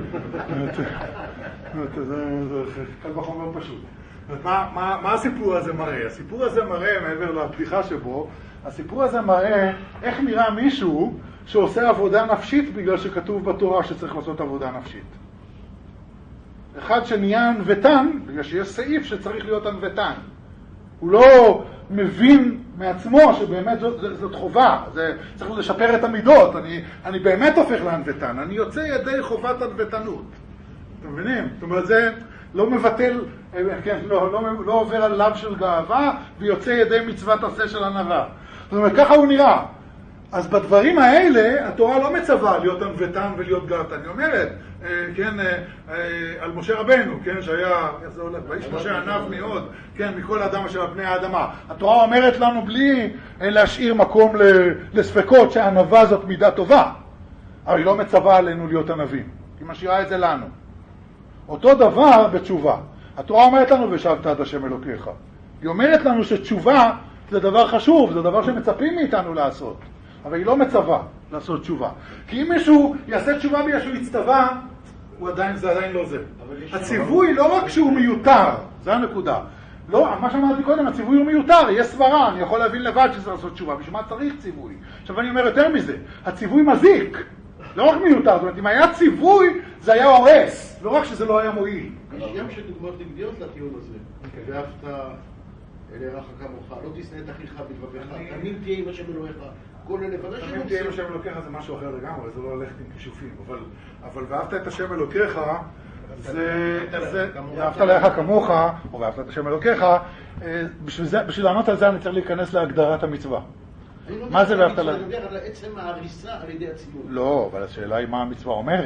זה קל וחומר פשוט. מה, מה, מה הסיפור הזה מראה? הסיפור הזה מראה, מעבר לפתיחה שבו, הסיפור הזה מראה איך נראה מישהו שעושה עבודה נפשית בגלל שכתוב בתורה שצריך לעשות עבודה נפשית. אחד שנהיה ענוותן, בגלל שיש סעיף שצריך להיות ענוותן. הוא לא מבין מעצמו שבאמת זאת, זאת, זאת חובה, זה צריך לשפר את המידות, אני, אני באמת הופך לענוותן, אני יוצא ידי חובת ענוותנות. אתם מבינים? זאת אומרת, זה לא מבטל, כן, לא, לא, לא עובר על לב של גאווה ויוצא ידי מצוות עשה של ענווה. זאת אומרת, ככה הוא נראה. אז בדברים האלה התורה לא מצווה להיות ענוותן ולהיות גאוותן. היא אומרת, כן, על משה רבנו, כן, שהיה, איך זה הולך, ואיש משה ענב מאוד, כן, מכל האדם אשר על פני האדמה. התורה אומרת לנו בלי להשאיר מקום לספקות שהענווה זאת מידה טובה. אבל היא לא מצווה עלינו להיות ענבים. היא משאירה את זה לנו. אותו דבר בתשובה. התורה אומרת לנו ושבת עד השם אלוקיך. היא אומרת לנו שתשובה זה דבר חשוב, זה דבר שמצפים מאיתנו לעשות. אבל היא לא מצווה לעשות תשובה. כי אם מישהו יעשה תשובה בגלל שהוא יצטווה, הוא עדיין, זה עדיין לא זה. הציווי לא רק שהוא מיותר, זה הנקודה. לא, מה שאמרתי קודם, הציווי הוא מיותר, יש סברה, אני יכול להבין לבד שזה לעשות תשובה, בשביל מה צריך ציווי? עכשיו אני אומר יותר מזה, הציווי מזיק, לא רק מיותר, זאת אומרת, אם היה ציווי, זה היה הורס, לא רק שזה לא היה מועיל. יש ים של דוגמאות נגדיות לטיעון הזה. ואהבת לרעך כמוך, לא תשנא את אחיך בלבבך, תמים תהיה עם השם אלוהיך. כל אלה, ודאי שהם תמים תהיה עם השם אלוקיך זה משהו אחר לגמרי, זה לא הולכת עם כישופים, אבל, אבל ואהבת את השם אלוקיך, זה, זה, ואהבת לרעך כמוך, או ואהבת את השם אלוקיך, בשביל זה, בשביל לענות על זה אני צריך להיכנס להגדרת המצווה. מה זה ואהבת לרעך? אני מדבר על עצם ההריסה על ידי הציבור. לא, אבל השאלה היא מה המצווה אומרת.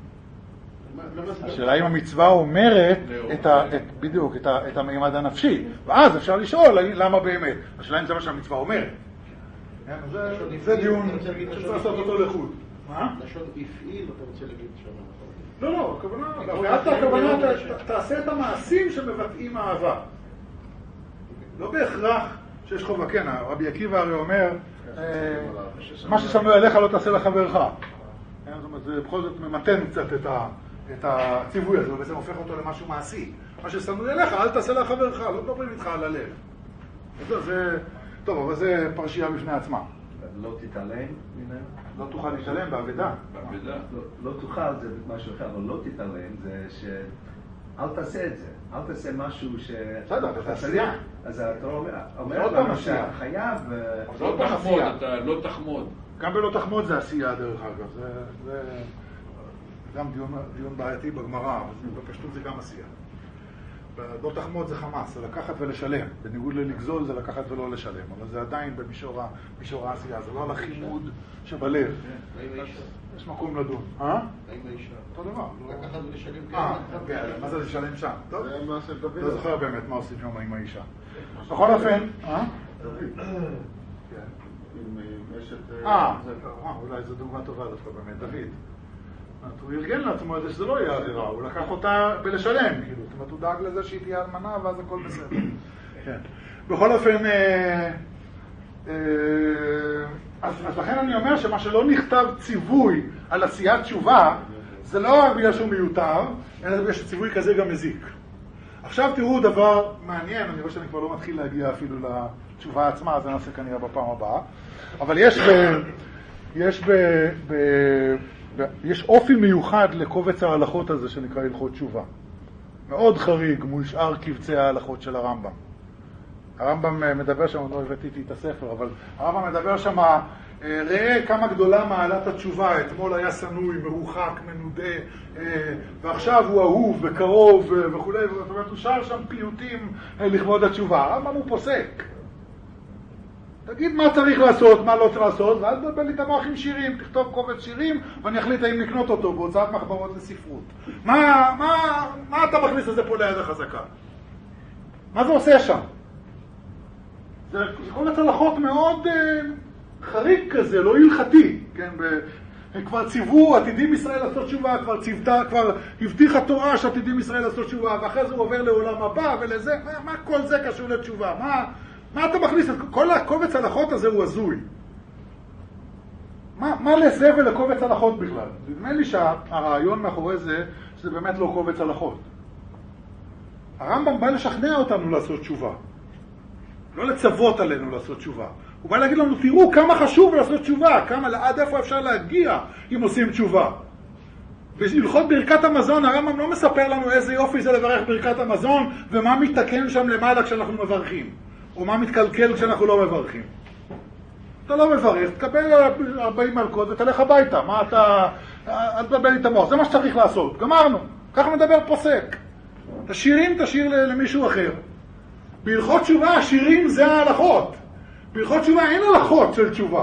השאלה אם המצווה אומרת את ה, את, בדיוק את, ה, את המימד הנפשי, ואז אפשר לשאול למה באמת. השאלה אם זה מה שהמצווה אומרת. זה, זה דיון שצריך לעשות אותו לחוד. מה? לשון הפעיל, אתה רוצה להגיד שם? לא, לא, הכוונה, ואהבת הכוונה, תעשה את המעשים שמבטאים אהבה. לא בהכרח שיש חובה, כן, רבי עקיבא הרי אומר, מה ששנוא עליך לא תעשה לחברך. זאת אומרת, זה בכל זאת ממתן קצת את ה... את הציווי הזה, ובעצם הופך אותו למשהו מעשי. מה ששנוא אליך, אל תעשה לחברך, לא מדברים איתך על הלב. זה, זה, טוב, אבל זה פרשייה בפני עצמה. לא תתעלם ממנו? לא תוכל להתעלם בעבדה. בעבדה. לא, לא תוכל, זה משהו אחר, אבל לא תתעלם, זה ש... אל תעשה את זה, אל תעשה משהו ש... בסדר, זה עשייה. אז אתה אומר לנו שהחייב... לא תחמוד, אתה לא תחמוד. גם בלא תחמוד זה עשייה דרך אגב, זה... גם דיון, דיון בעייתי בגמרא, אבל בפשטות זה גם עשייה. לא תחמוד זה חמאס, זה לקחת ולשלם. בניגוד ללגזול זה לקחת ולא לשלם, אבל זה עדיין במישור העשייה, זה לא על החימוד שבלב. יש מקום לדון. אה? האם האישה? אותו דבר. לקחת ולשלם כן. אה, מה זה לשלם שם? טוב? לא זוכר באמת מה עושים שם עם האישה. בכל אופן, אה? אה, אולי זו דוגמה טובה דווקא באמת, דוד. הוא ארגן לעצמו את זה שזה לא יהיה עבירה, הוא לקח אותה בלשלם, כאילו, זאת אומרת, הוא דאג לזה שהיא תהיה אלמנה, ואז הכל בסדר. כן. בכל אופן, אז לכן אני אומר שמה שלא נכתב ציווי על עשיית תשובה, זה לא רק בגלל שהוא מיותר, אלא בגלל שציווי כזה גם מזיק. עכשיו תראו דבר מעניין, אני רואה שאני כבר לא מתחיל להגיע אפילו לתשובה עצמה, אז אני אעשה כנראה בפעם הבאה, אבל יש ב... יש ב... ב... יש אופי מיוחד לקובץ ההלכות הזה שנקרא הלכות תשובה. מאוד חריג מול שאר קבצי ההלכות של הרמב"ם. הרמב"ם מדבר שם, לא הבאתי את הספר, אבל הרמב"ם מדבר שם, ראה כמה גדולה מעלת התשובה, אתמול היה סנוי, מרוחק, מנודה, ועכשיו הוא אהוב וקרוב וכו'. זאת אומרת, הוא שר שם פיוטים לכבוד התשובה. הרמב"ם הוא פוסק. תגיד מה צריך לעשות, מה לא צריך לעשות, ואז תדבר לי את המוח עם שירים, תכתוב קובץ שירים, ואני אחליט האם לקנות אותו בהוצאת מחברות לספרות. מה, מה, מה אתה מכניס לזה פה ליד החזקה? מה זה עושה שם? זה, זה קובץ הלכות מאוד אה, חריג כזה, לא הלכתי, כן? ב, כבר ציוו עתידים ישראל לעשות תשובה, כבר ציוותה, כבר הבטיחה תורה שעתידים ישראל לעשות תשובה, ואחרי זה הוא עובר לעולם הבא ולזה, מה, מה כל זה קשור לתשובה? מה... מה אתה מכניס? כל הקובץ הלכות הזה הוא הזוי. מה, מה לזה ולקובץ הלכות בכלל? נדמה לי שהרעיון מאחורי זה, שזה באמת לא קובץ הלכות. הרמב"ם בא לשכנע אותנו לעשות תשובה. לא לצוות עלינו לעשות תשובה. הוא בא להגיד לנו, תראו כמה חשוב לעשות תשובה, כמה, עד איפה אפשר להגיע אם עושים תשובה. בהלכות ברכת המזון, הרמב"ם לא מספר לנו איזה יופי זה לברך ברכת המזון, ומה מתתקן שם למעלה כשאנחנו מברכים. או מה מתקלקל כשאנחנו לא מברכים. אתה לא מברך, תקבל ארבעים מלכות ותלך הביתה. מה אתה... אל תדבר לי את המוח. זה מה שצריך לעשות. גמרנו. ככה מדבר פוסק. את השירים תשאיר למישהו אחר. בהלכות תשובה, השירים זה ההלכות. בהלכות תשובה אין הלכות של תשובה.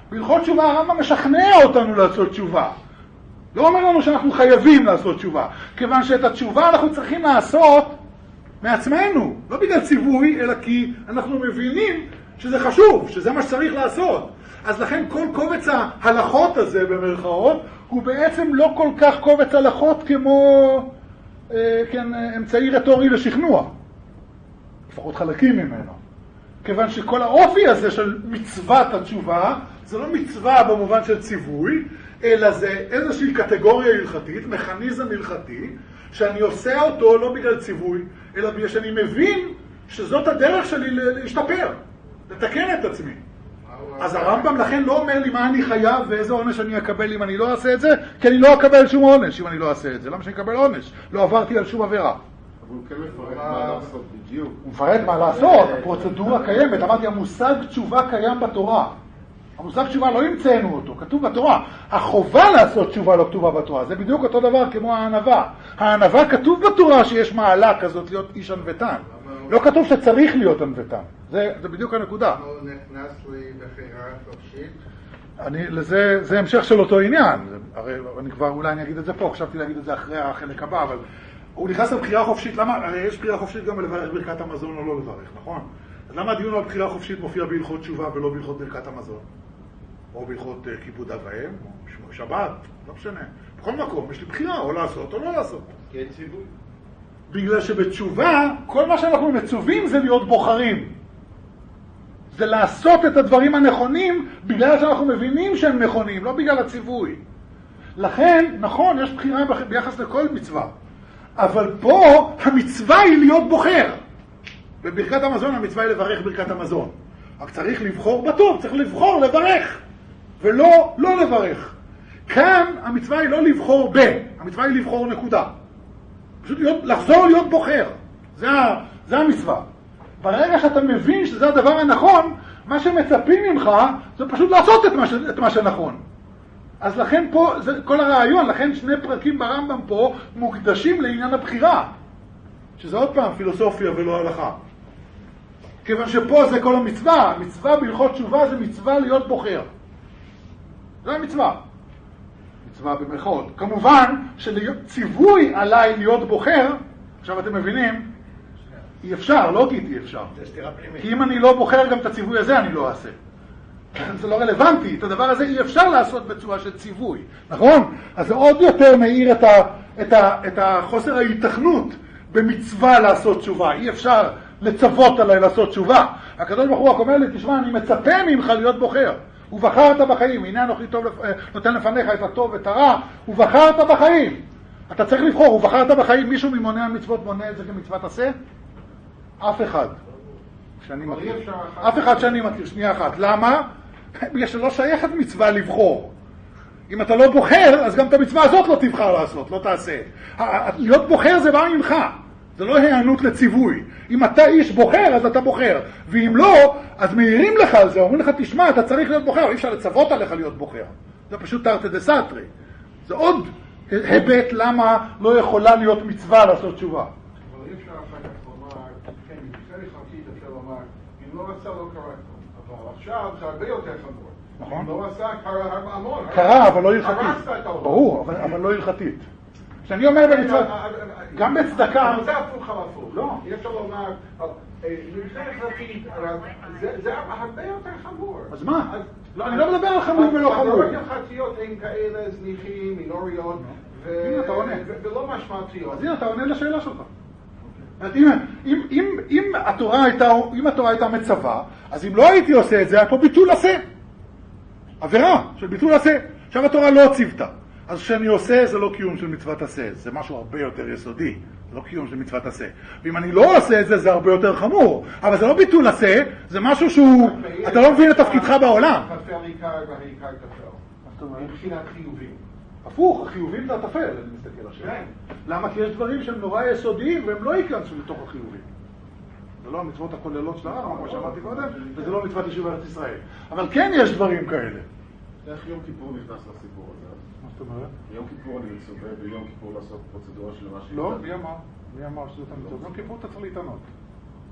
בהלכות תשובה הרמב"ם משכנע אותנו לעשות תשובה. לא אומר לנו שאנחנו חייבים לעשות תשובה, כיוון שאת התשובה אנחנו צריכים לעשות מעצמנו, לא בגלל ציווי, אלא כי אנחנו מבינים שזה חשוב, שזה מה שצריך לעשות. אז לכן כל קובץ ההלכות הזה במרכאות, הוא בעצם לא כל כך קובץ הלכות כמו אה, כן, אמצעי רטורי לשכנוע. לפחות חלקים ממנו. כיוון שכל האופי הזה של מצוות התשובה, זה לא מצווה במובן של ציווי, אלא זה איזושהי קטגוריה הלכתית, מכניזם הלכתי, שאני עושה אותו לא בגלל ציווי, אלא בגלל שאני מבין שזאת הדרך שלי להשתפר, לתקן את עצמי. אז הרמב"ם לכן לא אומר לי מה אני חייב ואיזה עונש אני אקבל אם אני לא אעשה את זה, כי אני לא אקבל שום עונש אם אני לא אעשה את זה. למה שאני אקבל עונש? לא עברתי על שום עבירה. אבל הוא כן מפרט מה לעשות בדיוק. הוא מפרט מה לעשות, הפרוצדורה קיימת. אמרתי, המושג תשובה קיים בתורה. המושג תשובה לא המצאנו אותו, כתוב בתורה. החובה לעשות תשובה לא כתובה בתורה. זה בדיוק אותו דבר כמו הענווה. הענווה כתוב בתורה שיש מעלה כזאת להיות איש ענוותן. לא כתוב שצריך להיות ענוותן. זה, זה בדיוק הנקודה. הוא נכנס לי בחירה חופשית. אני, לזה, זה המשך של אותו עניין. זה, הרי אני כבר, אולי אני אגיד את זה פה, חשבתי להגיד את זה אחרי החלק הבא, אבל הוא נכנס לבחירה חופשית. למה? הרי יש בחירה חופשית גם לברך ברכת המזון או לא לברך, נכון? אז למה הדיון על בחירה חופשית מופיע בהלכות תשובה ולא בהלכות ברכת המזון? או בהלכות uh, כיבוד אב ואם, או שבת, לא משנה. בכל מקום, יש לי בחירה, או לעשות או לא לעשות. כן, ציווי. בגלל שבתשובה, כל מה שאנחנו מצווים זה להיות בוחרים. זה לעשות את הדברים הנכונים בגלל שאנחנו מבינים שהם נכונים, לא בגלל הציווי. לכן, נכון, יש בחירה ביחס לכל מצווה. אבל פה המצווה היא להיות בוחר. בברכת המזון המצווה היא לברך ברכת המזון. רק צריך לבחור בטוב, צריך לבחור לברך. ולא, לא לברך. כאן המצווה היא לא לבחור ב, המצווה היא לבחור נקודה. פשוט להיות, לחזור להיות בוחר. זה, זה המצווה. ברגע שאתה מבין שזה הדבר הנכון, מה שמצפים ממך זה פשוט לעשות את מה, את מה שנכון. אז לכן פה, זה כל הרעיון, לכן שני פרקים ברמב"ם פה מוקדשים לעניין הבחירה. שזה עוד פעם פילוסופיה ולא הלכה. כיוון שפה זה כל המצווה. המצווה בהלכות תשובה זה מצווה להיות בוחר. זה המצווה. מצווה במרכאות. כמובן שציווי עליי להיות בוחר, עכשיו אתם מבינים, אי אפשר, לוגית אי אפשר. כי אם אני לא בוחר גם את הציווי הזה אני לא אעשה. זה לא רלוונטי, את הדבר הזה אי אפשר לעשות בצורה של ציווי, נכון? אז זה עוד יותר מאיר את, ה, את, ה, את החוסר ההיתכנות במצווה לעשות תשובה. אי אפשר לצוות עליי לעשות תשובה. הקדוש ברוך הוא רק אומר לי, תשמע, אני מצפה ממך להיות בוחר. ובחרת בחיים, הנה אנוכי טוב, נותן לפניך את הטוב ואת הרע, ובחרת בחיים. אתה צריך לבחור, ובחרת בחיים, מישהו ממוני המצוות מונה את זה כמצוות עשה? אף אחד. שאני מכיר. אף אחד שאני מכיר, שנייה אחת. למה? בגלל שלא שייכת מצווה לבחור. אם אתה לא בוחר, אז גם את המצווה הזאת לא תבחר לעשות, לא תעשה. להיות בוחר זה בא ממך. זה לא הענות לציווי. אם אתה איש בוחר, אז אתה בוחר. ואם לא, אז מעירים לך על זה, אומרים לך, תשמע, אתה צריך להיות בוחר. אי אפשר לצוות עליך להיות בוחר. זה פשוט תרתי דסתרי. זה עוד היבט למה לא יכולה להיות מצווה לעשות תשובה. אבל אי אפשר אחר כך לומר, כן, לפני חלקית אפשר לומר, אם לא עשה לא קרה כלום. אבל עכשיו זה הרבה יותר חמור. נכון. אם לא עשה, קרה המון. קרה, אבל לא הלכתית. הרסת את העולם. ברור, אבל לא הלכתית. כשאני אומר במצוות, גם בצדקה... אבל זה הפוך על הפוך. לא. אי אפשר לומר, לפני חלקית, זה הרבה יותר חמור. אז מה? לא, אני לא מדבר על חמור ולא חמור. עבירות הלכתיות הן כאלה זניחים, מינוריות, הנה, אתה עונה. ולא משמעותיות. אז הנה, אתה עונה לשאלה שלך. אם, אם, אם, אם, התורה הייתה, אם התורה הייתה מצווה, אז אם לא הייתי עושה את זה, היה פה ביטול עשה. עבירה של ביטול עשה. עכשיו התורה לא ציוותה. אז כשאני עושה, זה לא קיום של מצוות עשה. זה משהו הרבה יותר יסודי. זה לא קיום של מצוות עשה. ואם אני לא עושה את זה, זה הרבה יותר חמור. אבל זה לא ביטול עשה, זה משהו שהוא... אתה לא מבין את תפקידך בעולם. תפל עיקר והעיקר תפל. מבחינת חיובים. הפוך, החיובים זה התפל, אני מסתכל עכשיו. למה? כי יש דברים שהם נורא יסודיים והם לא ייכנסו לתוך החיובים. זה לא המצוות הכוללות של הרמב"ם, כמו שאמרתי קודם, וזה לא מצוות יישוב ארץ ישראל. אבל כן יש דברים כאלה. איך יום כיפור נכנס לסיפור הזה? מה זאת אומרת? ביום כיפור אני מצווה ביום כיפור לעשות פרוצדורה של מה שהיא... לא, מי אמר? מי אמר שזאת המצוות? יום כיפור אתה צריך להתענות.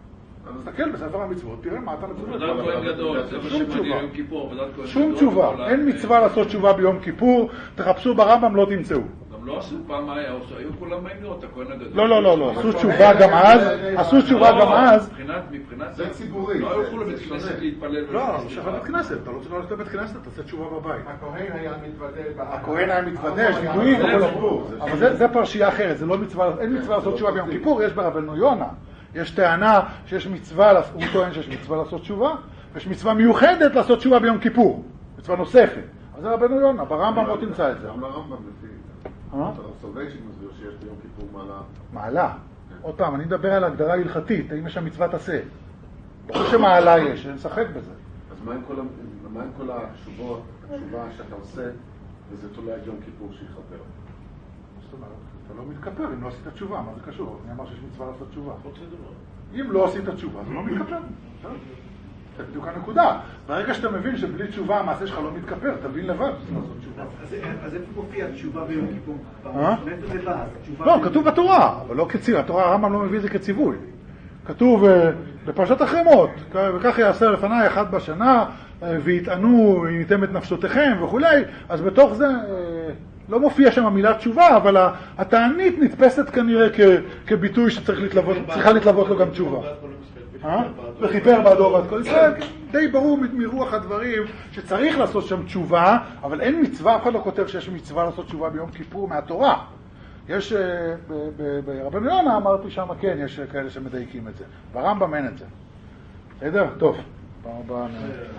תסתכל בספר המצוות, תראה מה אתה מצוות. עבודת כהן גדול, זה מה שמעניין יום כיפור, עבודת כהן גדול. שום תשובה, אין מצווה לעשות תשובה ביום כיפור, תחפשו ברמב"ם לא תמצאו. גם לא עשו פעם מה היה, היו כולם באים לראות, הכהן הגדול. לא, לא, לא, לא, עשו תשובה גם אז, עשו תשובה גם אז. מבחינת זה ציבורי. לא הלכו לבית כנסת להתפלל. לא, לא שייך לבית כנסת, אתה לא צריך ללכת לבית כנסת, תעשה תשובה בבית. הכהן היה מתוודה. הכהן היה מתוודה, יש וידויים וכל הסיפור. אבל זה פרשייה אחרת, זה לא מצווה, אין מצווה לעשות תשובה ביום כיפור, יש ברבנו יונה. יש טענה שיש מצווה, הוא טוען שיש מצווה לעשות תשובה, ויש מצווה מיוחדת לעשות תשובה ביום כיפור, מצווה נוספת. אז זה רבנו יונה, ברמב"ם לא תמצא את זה. גם לרמב"ם לפי... אתה סולבייצ'יק מסביר שיש ביום כיפור מעלה. מעלה. עוד פעם, אני מדבר על הגדרה הלכתית, האם יש שם מצוות עשה. ברור שמעלה יש, אין ספק בזה. אז מה עם כל, מה עם כל התשובות, התשובה שאתה עושה, וזה תולה את יום כיפור שיכפר? זאת אומרת, אתה לא מתכפר אם לא עשית תשובה, מה זה קשור? אני אמר שיש מצווה לעשות תשובה. אם לא עשית תשובה, זה לא מתכפר. זה בדיוק הנקודה. ברגע שאתה מבין שבלי תשובה המעשה שלך לא מתכפר, תבין לבד שזה לעשות תשובה. אז איפה מופיע תשובה ביום כיפור? אה? לא, כתוב בתורה, אבל לא כציווי. התורה, הרמב"ם לא מביא את זה כציווי. כתוב בפרשת החרמות, וכך יעשה לפניי אחד בשנה, ויטענו, ייתם את נפשותיכם וכולי, אז בתוך זה לא מופיע שם המילה תשובה, אבל התענית נתפסת כנראה כביטוי שצריכה להתלוות לו גם תשובה. וכיפר בעדו ועד כל ישראל, די ברור מרוח הדברים שצריך לעשות שם תשובה, אבל אין מצווה, אף אחד לא כותב שיש מצווה לעשות תשובה ביום כיפור מהתורה. יש, ברבנו יונה אמרתי שם, כן, יש כאלה שמדייקים את זה. ברמב"ם אין את זה. בסדר? טוב.